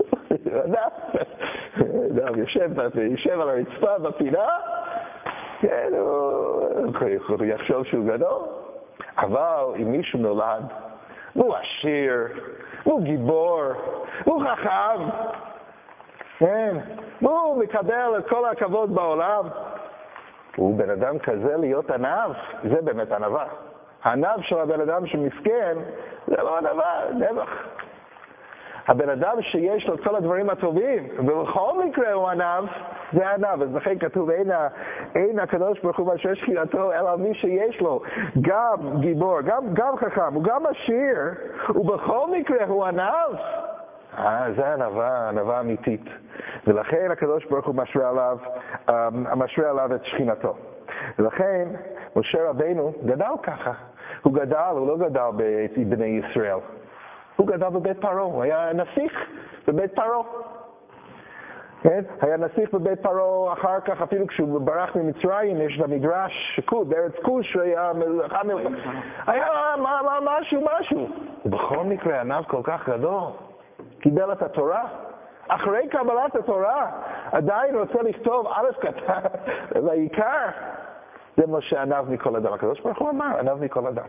אדם יושב, יושב על הרצפה בפינה, כן, הוא יחשוב שהוא גדול, אבל אם מישהו נולד, הוא עשיר, הוא גיבור, הוא חכם, כן, הוא מקבל את כל הכבוד בעולם, הוא בן אדם כזה להיות ענב, זה באמת ענבה. הענב של הבן אדם שמסכן, זה לא ענבה, נבח. הבן אדם שיש לו כל הדברים הטובים, ובכל מקרה הוא ענב, זה ענב. אז לכן כתוב, אין, אין הקדוש ברוך הוא משרה שכינתו, אלא מי שיש לו גם גיבור, גם, גם חכם, הוא גם עשיר, ובכל מקרה הוא ענב. אה, זה ענבה, ענבה אמיתית. ולכן הקדוש ברוך הוא משרה עליו, משרה עליו את שכינתו. ולכן משה רבינו גדל ככה. הוא גדל, הוא לא גדל בבני ישראל. הוא גדל בבית פרעה, הוא היה נסיך בבית פרעה. כן? היה נסיך בבית פרעה, אחר כך אפילו כשהוא ברח ממצרים, יש למדרש שקוד, בארץ כוש, היה היה משהו, משהו. ובכל מקרה ענב כל כך גדול, קיבל את התורה. אחרי קבלת התורה, עדיין רוצה לכתוב א' קטן, והעיקר, זה מה שענב מכל אדם. הקדוש ברוך הוא אמר, ענב מכל אדם.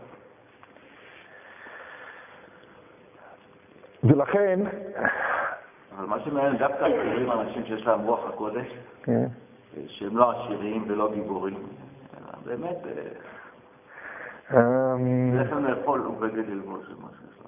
ולכן... אבל מה שמעניין, דווקא עשירים אנשים שיש להם רוח הקודש, שהם לא עשירים ולא גיבורים, באמת, איך הם לאכול ובגד ללבוש, מה שיש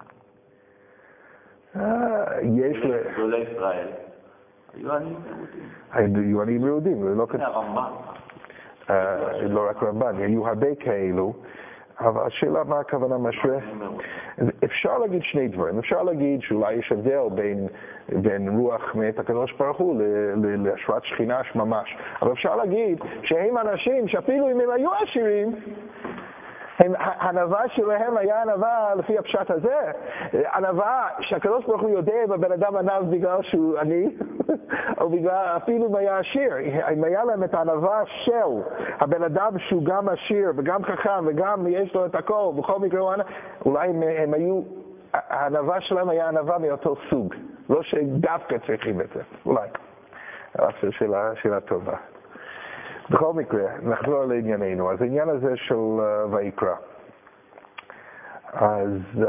להם. יש ל... גדולי ישראל, היו עניים יהודים. היו עניים יהודים, לא כתוב. הרמב"ן. לא רק רמב"ן, היו הרבה כאלו. אבל השאלה מה הכוונה משרה? אפשר להגיד שני דברים. אפשר להגיד שאולי יש הבדל בין, בין רוח מאת הקדוש ברוך הוא להשראת שכינה ממש. אבל אפשר להגיד שהם אנשים שאפילו אם הם היו עשירים, הם, הענווה שלהם היה ענווה לפי הפשט הזה. ענווה שהקדוש ברוך הוא יודע בבן אדם ענב בגלל שהוא עני, או בגלל אפילו אם היה עשיר. אם היה להם את הענווה של הבן אדם שהוא גם עשיר וגם חכם וגם יש לו את הכל, בכל מקרה הוא ענב, אולי הם, הם היו, הענווה שלהם היה ענווה מאותו סוג. לא שדווקא צריכים את זה, אולי. זו שאלה, שאלה טובה. בכל מקרה, נחזור לענייננו. אז העניין הזה של uh, ויקרא. אז um,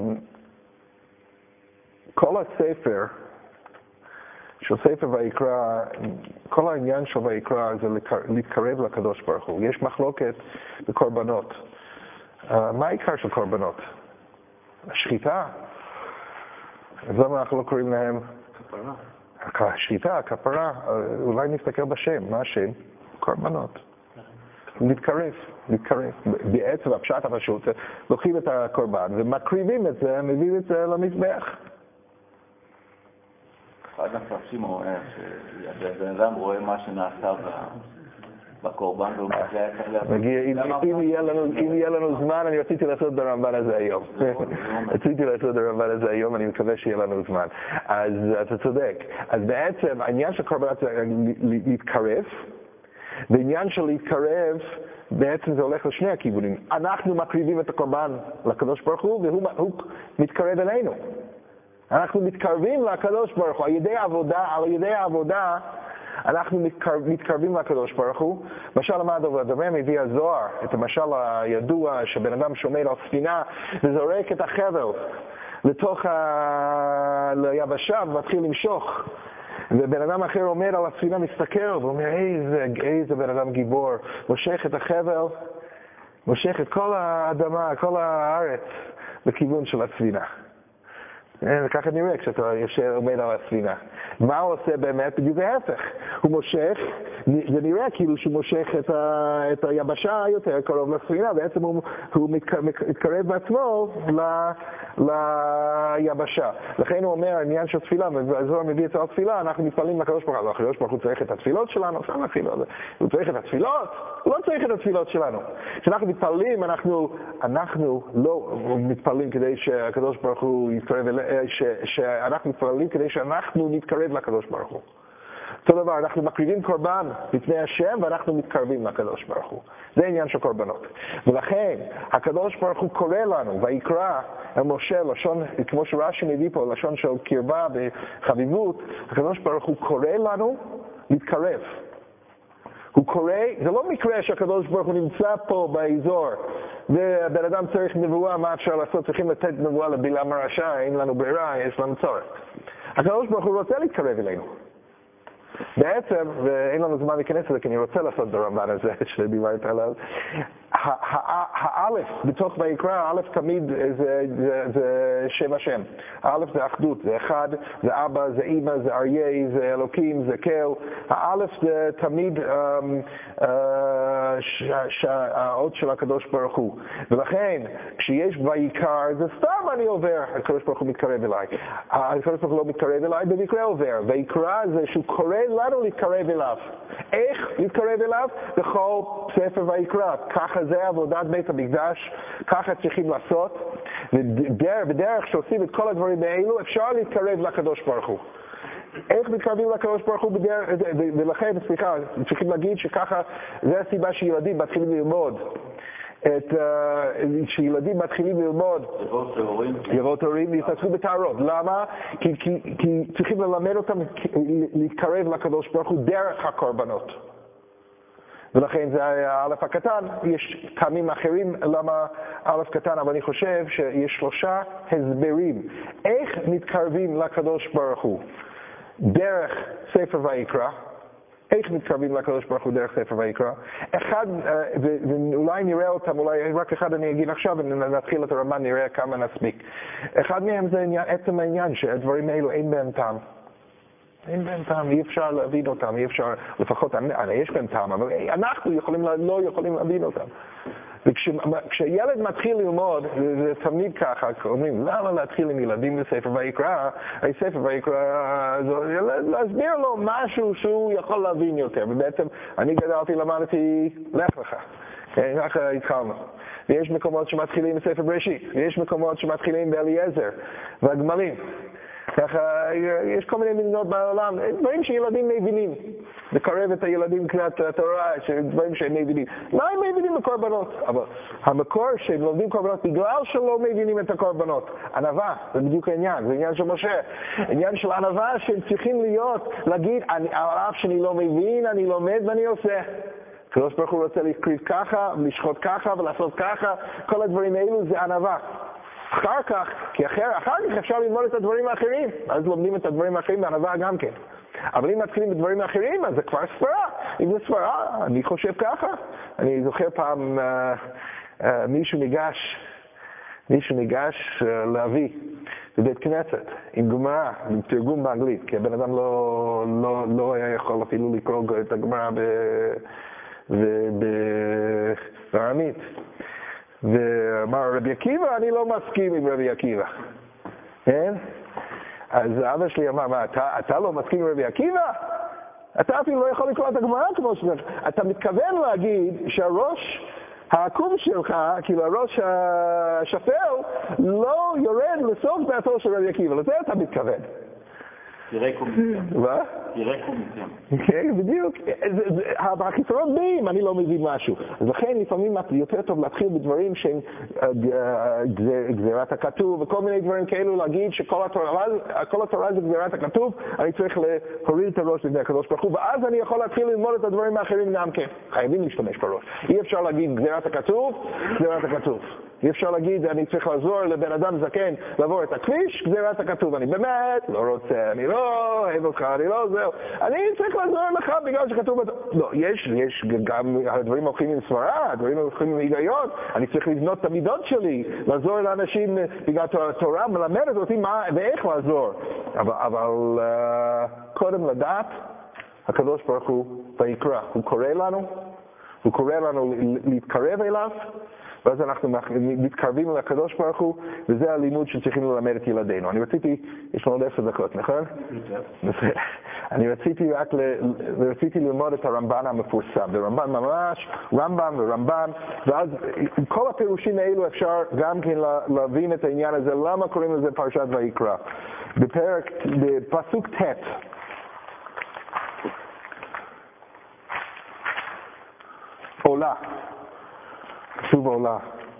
כל הספר, של ספר ויקרא, כל העניין של ויקרא זה להתקרב לקדוש ברוך הוא. יש מחלוקת בקורבנות. Uh, מה העיקר של קורבנות? השחיטה. אז למה אנחנו לא קוראים להם? כפרה. השחיטה, הכפרה. אולי נסתכל בשם. מה השם? קורבנות. להתקרב, להתקרב. בעצם הפשט הפשוט, לוקחים את הקורבן ומקריבים את זה, מביאים את זה למזבח. אחד המפרשים אומר שהבן אדם רואה מה שנעשה בקורבן והוא מגיע... אם יהיה לנו זמן, אני רציתי לעשות ברמב"ן הזה היום. רציתי לעשות ברמב"ן הזה היום, אני מקווה שיהיה לנו זמן. אז אתה צודק. אז בעצם העניין של קורבנות זה להתקרב, בעניין של להתקרב, בעצם זה הולך לשני הכיוונים. אנחנו מקריבים את הקורבן לקדוש ברוך הוא, והוא מתקרב אלינו. אנחנו מתקרבים לקדוש ברוך הוא. על ידי העבודה, על ידי העבודה, אנחנו מתקרב, מתקרבים לקדוש ברוך הוא. משל למד הדבר מביא הזוהר, את המשל הידוע שבן אדם שומר על ספינה וזורק את החבל לתוך היבשה ומתחיל למשוך. ובן אדם אחר עומד על הספינה, מסתכל ואומר, איזה, איזה בן אדם גיבור, מושך את החבל, מושך את כל האדמה, כל הארץ בכיוון של הספינה. וככה נראה כשאתה עומד על הספינה. מה הוא עושה באמת? בדיוק ההפך. הוא מושך, זה נראה כאילו שהוא מושך את, ה, את היבשה יותר קרוב לספינה, בעצם הוא, הוא מתקרב בעצמו ל, ליבשה. לכן הוא אומר, העניין של תפילה, והזוהר מביא את התפילה, אנחנו מתפללים לקדוש ברוך הוא. הקדוש ברוך הוא צריך את התפילות שלנו, הוא צריך את התפילות, הוא לא צריך את התפילות שלנו. כשאנחנו מתפללים, אנחנו, אנחנו לא מתפללים כדי שהקדוש ברוך הוא יתקרב אלינו, ש, שאנחנו מתפללים כדי שאנחנו נתקרב לקדוש ברוך הוא. אותו דבר, אנחנו מקריבים קורבן לפני השם ואנחנו מתקרבים לקדוש ברוך הוא. זה עניין של קורבנות. ולכן, הקדוש ברוך הוא קורא לנו, ויקרא אל משה, לשון, כמו שרש"י מביא פה, לשון של קרבה וחביבות, הקדוש ברוך הוא קורא לנו להתקרב. הוא קורא, זה לא מקרה שהקדוש ברוך הוא נמצא פה באזור, ובן אדם צריך נבואה, מה אפשר לעשות? צריכים לתת נבואה לבלעם הרשע, אין לנו ברירה, יש לנו צורך. הקדוש ברוך הוא רוצה להתקרב אלינו. בעצם, ואין לנו זמן להיכנס לזה, כי אני רוצה לעשות ברמב"ן הזה, שדיברת עליו, האלף בתוך ויקרא, האלף תמיד זה, זה, זה שם השם. האלף זה אחדות, זה אחד, זה אבא, זה אמא, זה אריה, זה אלוקים, זה קל. האלף זה תמיד האות של הקדוש ברוך הוא. ולכן, כשיש ויקרא, זה סתם אני עובר, הקדוש ברוך הוא מתקרב אליי. הקדוש ברוך הוא לא מתקרב אליי, במקרה עובר. ויקרא זה שהוא קורא לנו להתקרב אליו. איך להתקרב אליו? בכל ספר ויקרא. ככה זה עבודת בית המקדש, ככה צריכים לעשות. ובדרך שעושים את כל הדברים האלו, אפשר להתקרב לקדוש ברוך הוא. איך מתקרבים לקדוש ברוך הוא בדרך, ולכן, סליחה, צריכים להגיד שככה, זה הסיבה שילדים מתחילים ללמוד. את, שילדים מתחילים ללמוד לראות הורים להתעסקו בטהרות. למה? כי, כי, כי צריכים ללמד אותם להתקרב לקדוש ברוך הוא דרך הקורבנות. ולכן זה האלף הקטן. יש טעמים אחרים למה אלף קטן, אבל אני חושב שיש שלושה הסברים איך מתקרבים לקדוש ברוך הוא דרך ספר ויקרא. איך מתקרבים לקדוש ברוך הוא דרך ספר ויקרא? אחד, ואולי נראה אותם, אולי רק אחד אני אגיד עכשיו, ונתחיל את הרמב"ן, נראה כמה נספיק. אחד מהם זה עצם העניין שהדברים האלו אין בהם טעם. אין בהם טעם, אי אפשר להבין אותם, אי אפשר, לפחות, יש בהם טעם, אבל אנחנו יכולים, לא יכולים להבין אותם. וכשילד מתחיל ללמוד, זה תמיד ככה, אומרים, למה להתחיל עם ילדים בספר ויקרא? הרי ספר ויקרא, להסביר לו משהו שהוא יכול להבין יותר. ובעצם, אני גדלתי, למדתי, לך לך. ככה התחלנו. ויש מקומות שמתחילים בספר בראשית, ויש מקומות שמתחילים באליעזר, והגמלים. ככה, יש כל מיני מדינות בעולם, דברים שילדים מבינים. לקרב את הילדים קצת התורה, דברים שהם מבינים. לא הם מבינים בקורבנות, אבל המקור שהם לומדים קורבנות בגלל שלא מבינים את הקורבנות. ענווה, זה בדיוק העניין, זה עניין של משה. עניין של ענווה שהם צריכים להיות, להגיד, על אף שאני לא מבין, אני לומד ואני עושה. הקדוש ברוך הוא רוצה להקריב ככה, לשחוט ככה ולעשות ככה, כל הדברים האלו זה ענווה. אחר כך, כי אחר, אחר כך אפשר ללמוד את הדברים האחרים, אז לומדים את הדברים האחרים בענווה גם כן. אבל אם מתחילים בדברים האחרים, אז זה כבר ספרה. אם זה ספרה, אני חושב ככה. אני זוכר פעם uh, uh, מישהו ניגש, מישהו ניגש uh, להביא בבית כנסת עם גמרא, עם תרגום באנגלית, כי הבן אדם לא, לא, לא היה יכול אפילו לקרוא את הגמרא בארמית. ואמר רבי עקיבא, אני לא מסכים עם רבי עקיבא. כן? אז אבא שלי אמר, מה, אתה, אתה לא מסכים עם רבי עקיבא? אתה אפילו לא יכול לקרוא את הגמרא כמו שזה. אתה מתכוון להגיד שהראש העקום שלך, כאילו הראש השפל, לא יורד לסוף דעתו של רבי עקיבא. לזה אתה מתכוון. תירקו מכם. מה? תירקו מכם. כן, בדיוק. החיסרון בי אם אני לא מבין משהו. אז לכן לפעמים יותר טוב להתחיל בדברים שהם גזירת הכתוב וכל מיני דברים כאלו, להגיד שכל התורה זה גזירת הכתוב, אני צריך להוריד את הראש לפני הקדוש ברוך הוא, ואז אני יכול להתחיל ללמוד את הדברים האחרים גם כן. חייבים להשתמש בראש. אי אפשר להגיד גזירת הכתוב, גזירת הכתוב. אי אפשר להגיד, אני צריך לעזור לבן אדם זקן לעבור את הכביש, גזירת הכתוב. אני באמת לא רוצה, אני לא אוהב אותך, אני לא זהו. אני צריך לעזור לך בגלל שכתוב... לא, יש, יש גם הדברים הולכים עם סברה, הדברים הולכים עם היגיון. אני צריך לבנות את המידות שלי, לעזור לאנשים בגלל התורה, מלמדת אותי מה ואיך לעזור. אבל, אבל uh, קודם לדעת, הקדוש ברוך הוא ויקרא, הוא קורא לנו, הוא קורא לנו להתקרב אליו, ואז אנחנו מתקרבים לקדוש ברוך הוא, וזה הלימוד שצריכים ללמד את ילדינו. אני רציתי, יש לנו עוד עשר דקות, נכון? אני רציתי רק רציתי ללמוד את הרמב"ן המפורסם, ברמב"ן ממש, רמב"ם ורמב"ן, ואז עם כל הפירושים האלו אפשר גם כן להבין את העניין הזה, למה קוראים לזה פרשת ויקרא. בפרק, בפסוק ט', עולה. כתוב עולה.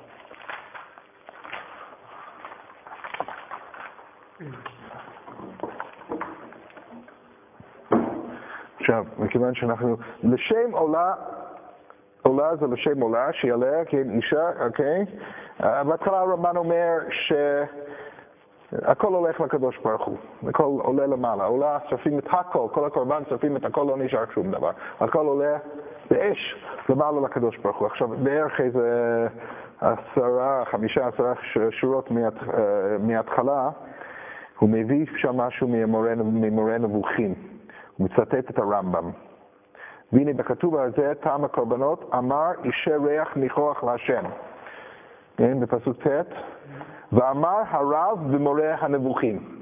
עכשיו, מכיוון שאנחנו, לשם עולה, עולה זה לשם עולה, שיעלה, כן, אישה, אוקיי? בהתחלה הרמב"ן אומר ש... הכל הולך לקדוש ברוך הוא, הכל עולה למעלה, עולה, שרפים את הכל, כל הקורבן שרפים את הכל, לא נשאר שום דבר, הכל עולה באש למעלה לקדוש ברוך הוא. עכשיו בערך איזה עשרה, חמישה, עשרה שורות מהת, מההתחלה, הוא מביא שם משהו ממורה נבוכים, הוא מצטט את הרמב"ם. והנה בכתוב הזה, טעם הקורבנות, אמר אישה ריח ניחוח להשם. כן, בפסוק ט', ואמר הרב במורה הנבוכים.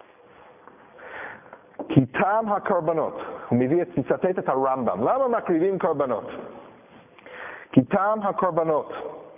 כי טעם הקורבנות, הוא מביא, מצטט את הרמב"ם. למה מקריבים קורבנות? כי טעם הקורבנות,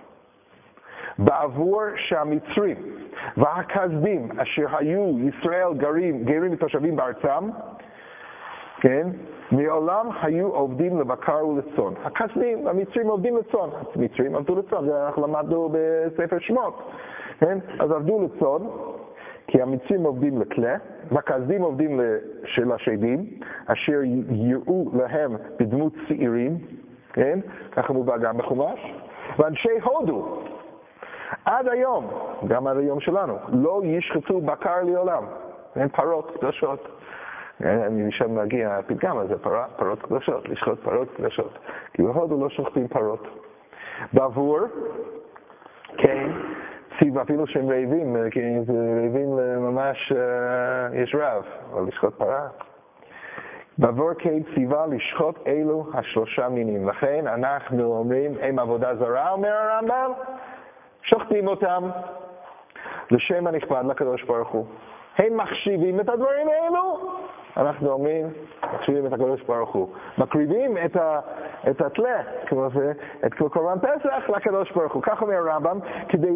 בעבור שהמצרים והכסדים אשר היו ישראל גרים, גרים ותושבים בארצם, כן, מעולם היו עובדים לבקר ולצאן. הכסדים, המצרים עובדים לצאן. המצרים עבדו לצאן, זה אנחנו למדנו בספר שמות. כן? אז עבדו לצאן, כי המצרים עובדים לכלה, והכסדים עובדים של השדים, אשר יראו להם בדמות צעירים, כן? ככה מובא גם בחומש. ואנשי הודו, עד היום, גם עד היום שלנו, לא ישחטו בקר לעולם. אין פרות קדושות. אני משם מגיע הפתגם הזה, פרות קדושות, לשחוט פרות קדושות. כי בהודו לא שוחטים פרות. בעבור, כן, ציב אפילו שהם רעבים, כי זה רעבים ממש, יש רעב, אבל לשחוט פרה. בעבור כן ציווה לשחוט אלו השלושה מינים. לכן אנחנו אומרים, הם עבודה זרה, אומר הרמב"ם, שוחטים אותם לשם הנכבד לקדוש ברוך הוא. הם מחשיבים את הדברים האלו, אנחנו אומרים, מחשיבים את הקדוש ברוך הוא. מקריבים את, ה, את התלה, כמו זה, את קורבן פסח לקדוש ברוך הוא. כך אומר הרמב"ם, כדי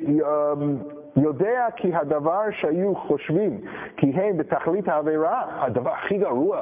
שיודע כי הדבר שהיו חושבים, כי הם בתכלית העבירה, הדבר הכי גרוע.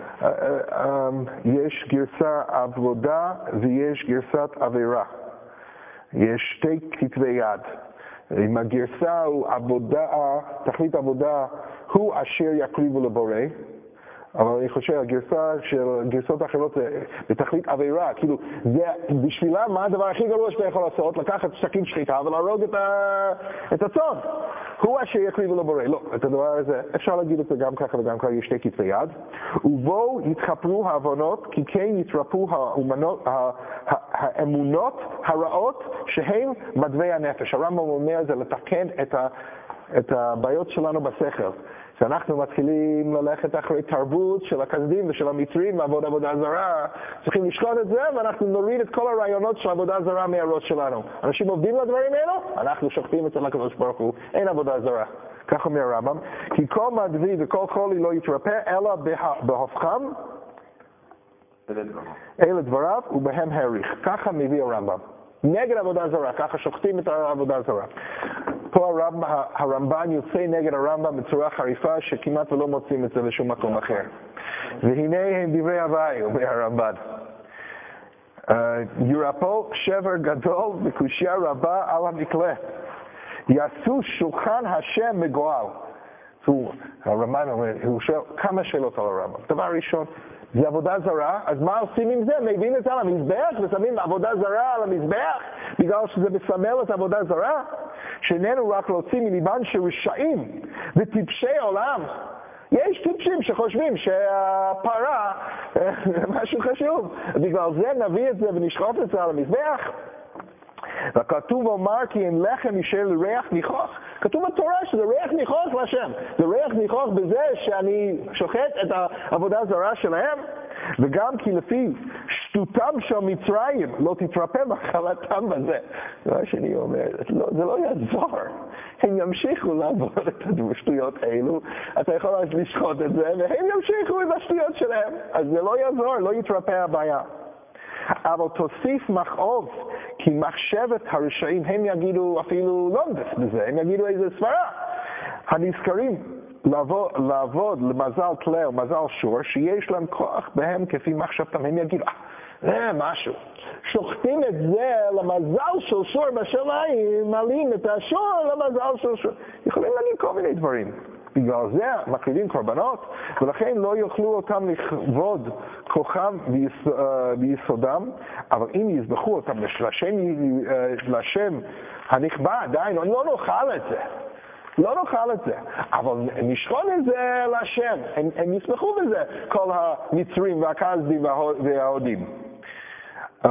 יש גרסה עבודה ויש גרסת עבירה. יש שתי כתבי יד. אם הגרסה הוא עבודה, תכלית עבודה הוא אשר יקריבו לבורא, אבל אני חושב הגרסה של גרסות אחרות בתכלית עבירה, כאילו זה בשבילה מה הדבר הכי גרוע שאתה יכול לעשות, לקחת סכין שחיטה ולהרוג את, ה, את הצאן, הוא אשר יקריבו לבורא. לא, את הדבר הזה אפשר להגיד את זה גם ככה וגם ככה, יש שתי כתבי יד, ובו יתחפרו העוונות כי כן יתרפו האמונות, האמונות הרעות שהן מדווי הנפש. הרמב"ם אומר זה לתקן את, ה, את הבעיות שלנו בשכל. שאנחנו מתחילים ללכת אחרי תרבות של הכסדים ושל המצרים לעבוד עבודה זרה, צריכים לשקול את זה ואנחנו נוריד את כל הרעיונות של עבודה זרה מהראש שלנו. אנשים עובדים לדברים האלו, אנחנו שוחטים אצל הקדוש ברוך הוא, אין עבודה זרה. כך אומר הרמב"ם, כי כל מדוי וכל חולי לא יתרפא אלא בהופכם אלה דבריו ובהם העריך. ככה מביא הרמב"ם. נגד עבודה זרה, ככה שוחטים את העבודה הזרה. פה הרמב"ם, הרמב"ן יוצא נגד הרמב"ם בצורה חריפה שכמעט לא מוצאים את זה בשום מקום אחר. והנה הם דברי הוואי, אומר הרמב"ן. ירפו שבר גדול וקושיה רבה על המקלה. יעשו שולחן השם מגואל. הרמב"ן אומר, הוא שואל כמה שאלות על הרמב"ם. דבר ראשון, זה עבודה זרה, אז מה עושים עם זה? מביאים את זה על המזבח ושמים עבודה זרה על המזבח בגלל שזה מסמל את עבודה זרה, שאיננו רק להוציא מליבן שרשעים וטיפשי עולם. יש טיפשים שחושבים שהפרה זה משהו חשוב, בגלל זה נביא את זה ונשחוט את זה על המזבח. וכתוב אומר כי אין לחם יישאר לריח ניחוח. כתוב בתורה שזה ריח ניחוח להשם. זה ריח ניחוח בזה שאני שוחט את העבודה הזרה שלהם, וגם כי לפי שטותם של מצרים לא תתרפא מחלתם בזה. זה מה שאני אומר, זה לא יעזור. הם ימשיכו לעבוד את השטויות האלו, אתה יכול לשחוט את זה, והם ימשיכו את השטויות שלהם. אז זה לא יעזור, לא יתרפא הבעיה. אבל תוסיף מכאוב, כי מחשבת הרשעים, הם יגידו אפילו לומדס בזה, הם יגידו איזה סברה. הנזכרים לעבוד, לעבוד למזל תלה ומזל שור, שיש להם כוח בהם כפי מחשבתם, הם יגידו, אה, זה משהו. שוחטים את זה למזל של שור בשמיים, מעלים את השור למזל של שור. יכולים להגיד כל מיני דברים. בגלל זה מקריבים קורבנות, ולכן לא יוכלו אותם לכבוד כוחם ביסודם, אבל אם יזבחו אותם לשם, לשם הנכבד, די, לא נאכל את זה. לא נאכל את זה, אבל נשכון את זה להשם, הם, הם ישמחו בזה, כל המצרים והכזדים וההודים. Um,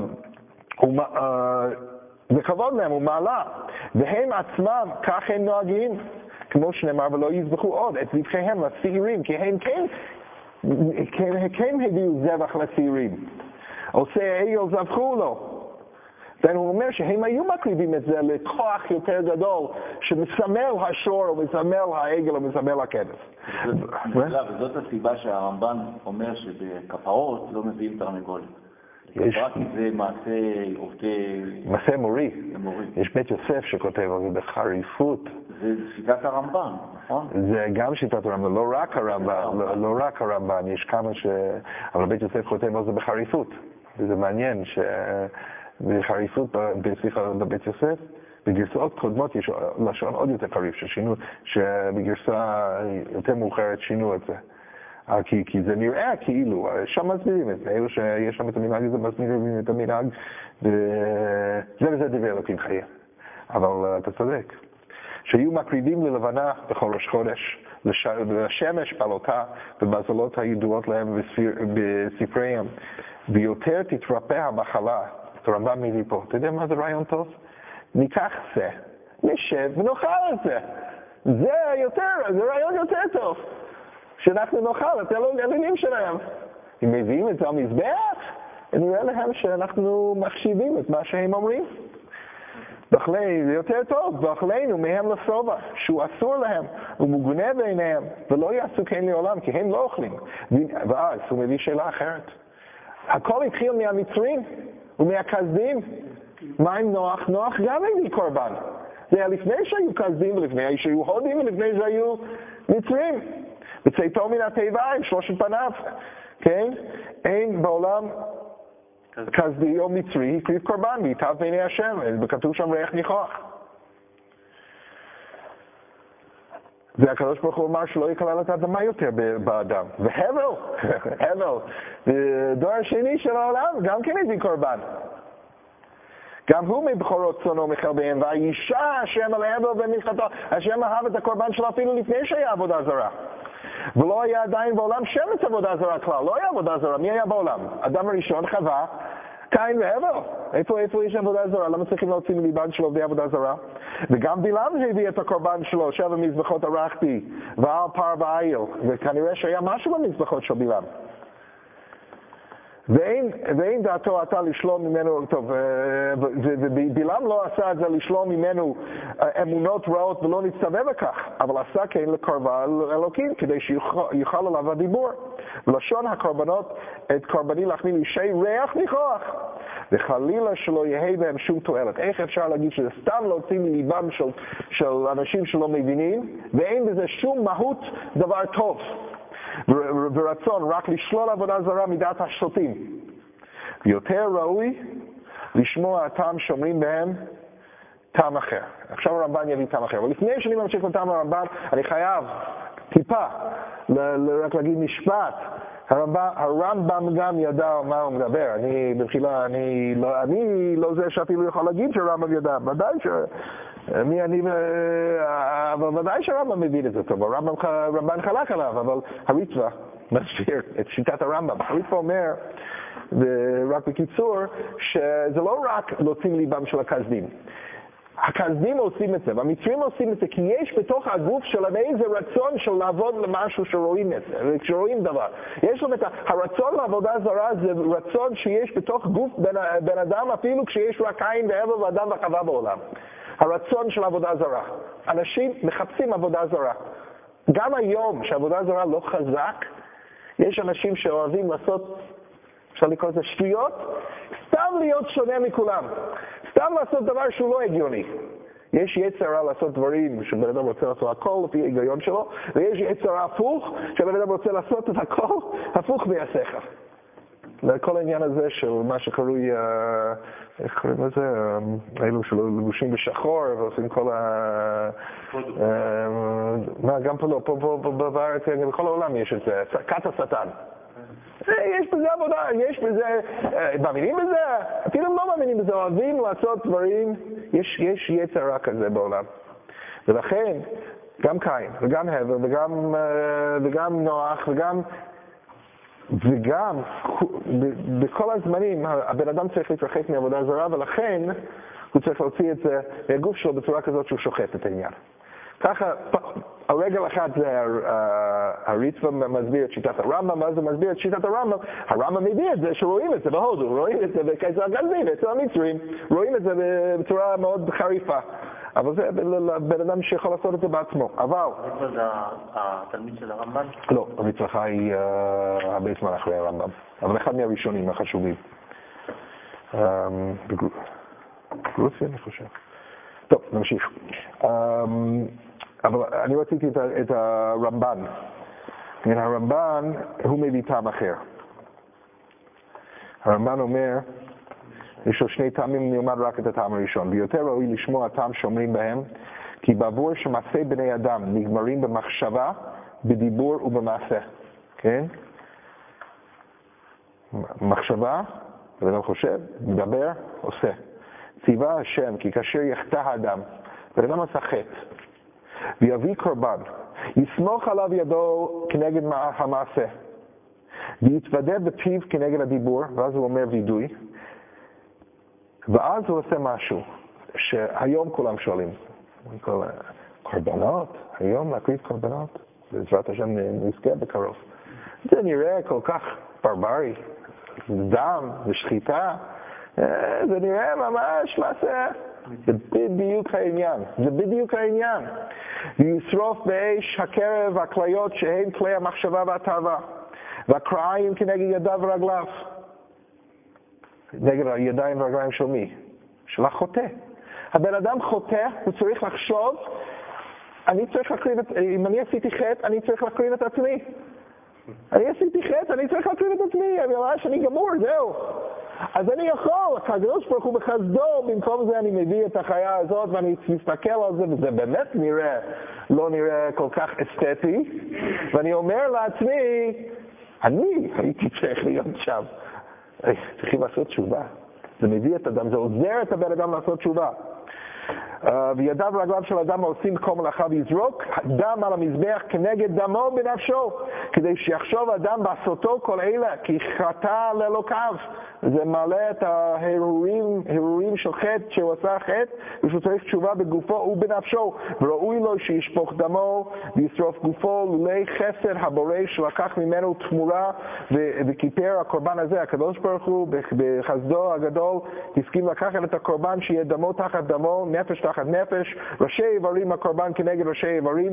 זה כבוד להם, הוא מעלה, והם עצמם כך הם נוהגים, כמו שנאמר, ולא יזבחו עוד את זבחיהם לצעירים, כי הם כן, כן, כן הביאו זבח לצעירים, עושה העגל זבחו לו. והוא אומר שהם היו מקריבים את זה לכוח יותר גדול, שמסמל השור, או מסמל העגל, או מסמל הכבש. וזאת הסיבה שהרמב"ן אומר שבכפרות לא מביאים תרנגולת. רק זה מעשה עובדי... מעשה מורי. יש בית יוסף שכותב על זה בחריפות. זה שיטת הרמב"ן, נכון? זה גם שיטת הרמב"ן, לא רק הרמב"ן, לא רק הרמב"ן, יש כמה ש... אבל בית יוסף כותב על זה בחריפות. וזה מעניין ש... בחריפות, סליחה, בבית יוסף, בגרסאות קודמות יש לשון עוד יותר חריף, ששינו, שבגרסה יותר מאוחרת שינו את זה. כי, כי זה נראה כאילו, שם מסבירים את זה, אלו שיש שם את המנהג הזה, מסבירים את המנהג, וזה וזה דברי אלוקים חיים. אבל אתה צודק. שיהיו מקריבים ללבנה בכל ראש חודש, לשמש פעלותה במזלות הידועות להם בספריהם, ויותר תתרפא המחלה. הרמב"ם מביא פה, אתה יודע מה זה רעיון טוב? ניקח זה, נשב ונאכל את זה. זה יותר, זה רעיון יותר טוב. שאנחנו נאכל את האלילים שלהם. אם מביאים את זה על מזבח, נראה להם שאנחנו מחשיבים את מה שהם אומרים. בכלי זה יותר טוב, ואכלנו מהם לסובה, שהוא אסור להם, הוא מגונה בעיניהם, ולא יעשו כן לעולם, כי הם לא אוכלים. ואז הוא מביא שאלה אחרת. הכל התחיל מהמצרים. ומהכזדים, מה עם נוח? נוח גם הביא קורבן. זה היה לפני שהיו כזדים, ולפני שהיו הודים, ולפני שהיו מצרים. בצאתו מן התיבה עם שלושת פניו. כן? אין בעולם כזדי או מצרי, הקריב קורבן, ויטב בעיני השם, וכתוב שם ריח ניחוח. והקדוש ברוך הוא אמר שלא יקלל את האדמה יותר באדם. והבל, הבל, דור השני של העולם, גם כן הביא קורבן. גם הוא מבכורות צונו מיכל בהם, והאישה השם על הבל במלכתו, השם אהב את הקורבן שלו אפילו לפני שהיה עבודה זרה. ולא היה עדיין בעולם שמץ עבודה זרה כלל, לא היה עבודה זרה, מי היה בעולם? אדם הראשון חווה, קין והבל. איפה, איפה יש עבודה זרה? למה צריכים להוציא מליבן שלו עובדי עבודה זרה? וגם בלעם הביא את הקורבן שלו, שבע מזבחות ערכתי, ועל פר ועיל, וכנראה שהיה משהו במזבחות של בלעם. ואין, ואין דעתו עתה לשלום ממנו, טוב, ובלעם לא עשה את זה לשלום ממנו אמונות רעות ולא נצטווה בכך, אבל עשה כן לקרבה אלוקים, כדי שיוכל עליו הדיבור. ולשון הקורבנות, את קורבני להחמיא אישי ריח ניחוח, וחלילה שלא יהיה בהם שום תועלת. איך אפשר להגיד שזה סתם להוציא מליבם של, של אנשים שלא מבינים, ואין בזה שום מהות דבר טוב. ורצון רק לשלול עבודה זרה מדעת השלטים. ויותר ראוי לשמוע הטעם שאומרים בהם טעם אחר. עכשיו הרמב"ן יביא טעם אחר. אבל לפני שאני ממשיך לטעם הרמב"ן, אני חייב טיפה רק להגיד משפט. הרמב"ם, הרמב"ם גם ידע מה הוא מדבר. אני בתחילה, אני לא, אני לא זה שאפילו יכול להגיד שהרמב"ם ידע. ודאי ש... מי אני, אבל ודאי שהרמב"ם מבין את זה טוב, הרמב"ן חלק עליו, אבל הריטב"א מסביר את שיטת הרמב"ם. הריטב"א אומר, רק בקיצור, שזה לא רק להוציא ליבם של הכזדים. הכזדים עושים את זה, והמצרים עושים את זה, כי יש בתוך הגוף שלהם איזה רצון של לעבוד למשהו שרואים את זה, כשרואים דבר. יש להם את הרצון לעבודה זרה, זה רצון שיש בתוך גוף בן, בן אדם, אפילו כשיש רק קין והבל ואדם וחווה בעולם. הרצון של עבודה זרה. אנשים מחפשים עבודה זרה. גם היום שעבודה זרה לא חזק, יש אנשים שאוהבים לעשות, אפשר לקרוא לזה שטויות, סתם להיות שונה מכולם. סתם לעשות דבר שהוא לא הגיוני. יש יצרה לעשות דברים שבן אדם רוצה לעשות הכל לפי ההיגיון שלו, ויש יצרה הפוך שבן אדם רוצה לעשות את הכל הפוך מהשכל. לכל העניין הזה של מה שקרוי, איך קוראים לזה, אלו שלו לבושים בשחור ועושים כל ה... מה, גם פה לא, פה בארץ, בכל העולם יש את זה, כת השטן. יש בזה עבודה, יש בזה, מאמינים בזה, אפילו לא מאמינים בזה, אוהבים לעשות דברים, יש יצר רק כזה בעולם. ולכן, גם קין, וגם הבל, וגם, וגם נוח, וגם, וגם, בכל הזמנים, הבן אדם צריך להתרחק מעבודה זרה, ולכן הוא צריך להוציא את זה מהגוף שלו בצורה כזאת שהוא שוחט את העניין. ככה, הרגל אחת זה הריטב"א מסביר את שיטת הרמב"ם, מה זה מסביר את שיטת הרמב"ם? הרמב"ם מביא את זה שרואים את זה בהודו, רואים את זה בקיסר הגנזים, אצל המצרים, רואים את זה בצורה מאוד חריפה. אבל זה בן אדם שיכול לעשות את זה בעצמו. אבל... הריטב"א זה התלמיד של הרמב"ם? לא, הריטב"א חי הרבה זמן אחרי הרמב"ם, אבל אחד מהראשונים החשובים. בגרוסיה, אני חושב. טוב, נמשיך. אבל אני רציתי את, את הרמב"ן. הרמב"ן הוא מביא טעם אחר. הרמב"ן אומר, יש לו שני טעמים, נלמד רק את הטעם הראשון. ביותר ראוי לשמוע הטעם שאומרים בהם, כי בעבור שמעשי בני אדם נגמרים במחשבה, בדיבור ובמעשה. כן? מחשבה, בן אדם חושב, מדבר, עושה. ציווה השם, כי כאשר יחטא האדם, בן אדם עשה חטא, ויביא קורבן, יסמוך עליו ידו כנגד המעשה, ויתוודה בפיו כנגד הדיבור, ואז הוא אומר וידוי, ואז הוא עושה משהו, שהיום כולם שואלים, קורבנות? היום להקריב קורבנות? בעזרת השם נזכה בקרוב. זה נראה כל כך ברברי, דם ושחיטה, זה נראה ממש מעשה, זה בדיוק העניין, זה בדיוק העניין. וישרוף באש הקרב הכליות שהן כלי המחשבה והתאווה, והקרעים כנגד ידיו ורגליו. נגד הידיים והרגליים של מי? של החוטא. הבן אדם חוטא, הוא צריך לחשוב, אני צריך להקריב את, אם אני עשיתי חטא, אני צריך להקריב את עצמי. אני עשיתי חטא, אני צריך להקריב את עצמי, אני אומר שאני גמור, זהו. אז אני יכול, הקדוש ברוך הוא בחסדו, במקום זה אני מביא את החיה הזאת ואני מסתכל על זה, וזה באמת נראה, לא נראה כל כך אסתטי, ואני אומר לעצמי, אני הייתי צריך להיות שם. צריכים לעשות תשובה. זה מביא את אדם, זה עוזר את הבן אדם לעשות תשובה. Uh, וידיו ורגליו של אדם עושים כל מלאכה ויזרוק דם על המזבח כנגד דמו בנפשו, כדי שיחשוב אדם בעשותו כל אלה, כי חטא לאלוקיו. זה מעלה את ההרהורים, הרהורים של חטא, שהוא עשה חטא, ושהוא צריך תשובה בגופו ובנפשו, וראוי לו שישפוך דמו וישרוף גופו לולי חסד הבורא שלקח ממנו תמורה וכיפר הקורבן הזה. הקדוש ברוך הוא בחסדו הגדול הסכים לקחת את הקורבן שיהיה דמו תחת דמו, נפש תחת נפש, ראשי איברים הקורבן כנגד ראשי איברים,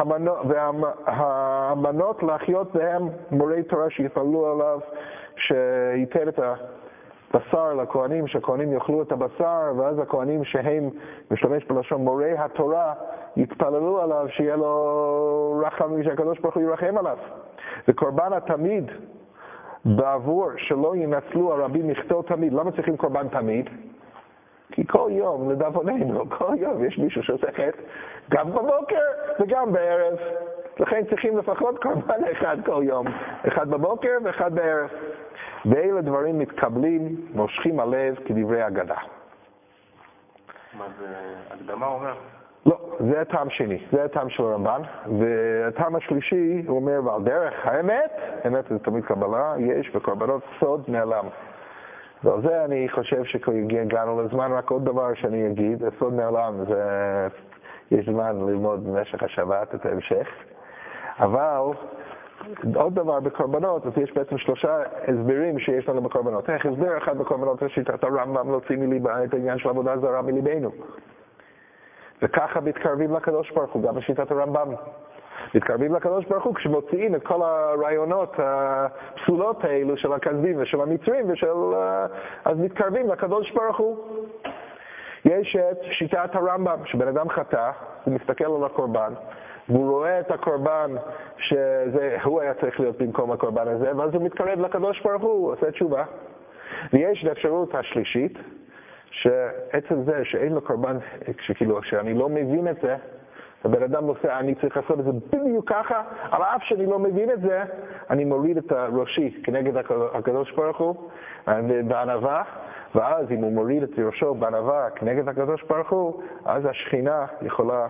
והמנות להחיות בהם מורי תורה שיפעלו עליו, שייתן את הבשר לכהנים, שהכהנים יאכלו את הבשר, ואז הכהנים שהם משתמש בלשון מורי התורה יתפללו עליו, שיהיה לו רחמים, שהקדוש ברוך הוא ירחם עליו. וקורבן התמיד בעבור שלא ינצלו הרבים יכתוב תמיד. למה צריכים קורבן תמיד? כי כל יום, לדאבוננו, כל יום יש מישהו שעושה חטא, גם בבוקר וגם בערב. לכן צריכים לפחות קורבן אחד כל יום, אחד בבוקר ואחד בערב. ואלה דברים מתקבלים, מושכים הלב כדברי אגדה. מה זה הקדמה אומר? לא, זה הטעם שני, זה הטעם של הרמב"ן, והטעם השלישי הוא אומר, ועל דרך האמת, האמת זה תמיד קבלה, יש בקורבנות סוד נעלם. ועל זה אני חושב שהגענו לזמן, רק עוד דבר שאני אגיד, הסוד נעלם, זה, יש זמן ללמוד במשך השבת את ההמשך, אבל עוד דבר בקורבנות, אז יש בעצם שלושה הסברים שיש לנו בקורבנות. איך הסבר אחד בקורבנות זה שיטת הרמב"ם להוציא מליבה את העניין של עבודה זרה מליבנו. וככה מתקרבים לקדוש ברוך הוא, גם בשיטת הרמב"ם. מתקרבים לקדוש ברוך הוא כשמוציאים את כל הרעיונות הפסולות האלו של הכזבים ושל המצרים, ושל, אז מתקרבים לקדוש ברוך הוא. יש את שיטת הרמב"ם, שבן אדם חטא, הוא מסתכל על הקורבן, והוא רואה את הקורבן שהוא היה צריך להיות במקום הקורבן הזה, ואז הוא מתקרב לקדוש ברוך הוא, הוא עושה תשובה. ויש האפשרות השלישית, שעצם זה שאין לו קורבן, שכאילו, שאני לא מבין את זה, הבן אדם עושה, אני צריך לעשות את זה בדיוק ככה, על אף שאני לא מבין את זה, אני מוריד את הראשי כנגד הקדוש ברוך הוא, בענווה, ואז אם הוא מוריד את ראשו בענווה כנגד הקדוש ברוך הוא, אז השכינה יכולה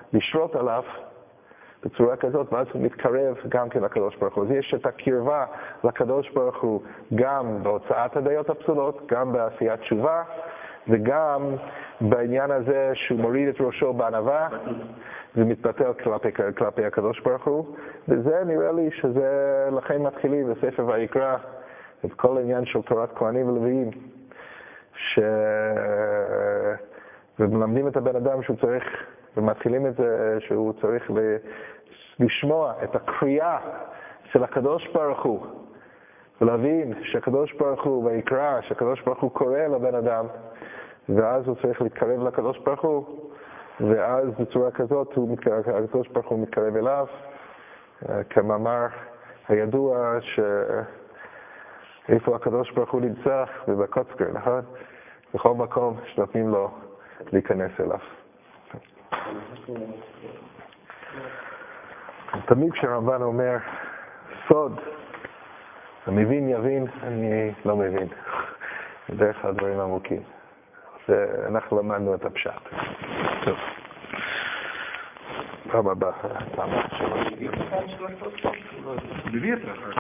לשרות עליו בצורה כזאת, ואז הוא מתקרב גם כן לקדוש ברוך הוא. אז יש את הקרבה לקדוש ברוך הוא גם בהוצאת הדעות הפסולות, גם בעשיית תשובה, וגם בעניין הזה שהוא מוריד את ראשו בענווה ומתבטל כלפי, כלפי הקדוש ברוך הוא. וזה נראה לי שזה, לכן מתחילים בספר ויקרא את כל העניין של תורת כהנים ולוויים, ש... ומלמדים את הבן אדם שהוא צריך, ומתחילים את זה שהוא צריך לשמוע את הקריאה של הקדוש ברוך הוא, ולהבין שהקדוש ברוך הוא ויקרא, שהקדוש ברוך הוא קורא לבן אדם, ואז הוא צריך להתקרב לקדוש ברוך הוא, ואז בצורה כזאת הוא מתקרב, הקדוש ברוך הוא מתקרב אליו, כמאמר הידוע שאיפה הקדוש ברוך הוא נמצא, ובקוצקר, נכון? בכל מקום שנותנים לו להיכנס אליו. תמיד כשהרמב"ן אומר סוד, המבין יבין, אני לא מבין. דרך הדברים עמוקים. אנחנו למדנו את הפשט. טוב. פעם הבאה, פעם הבאה. מביא את זה אחר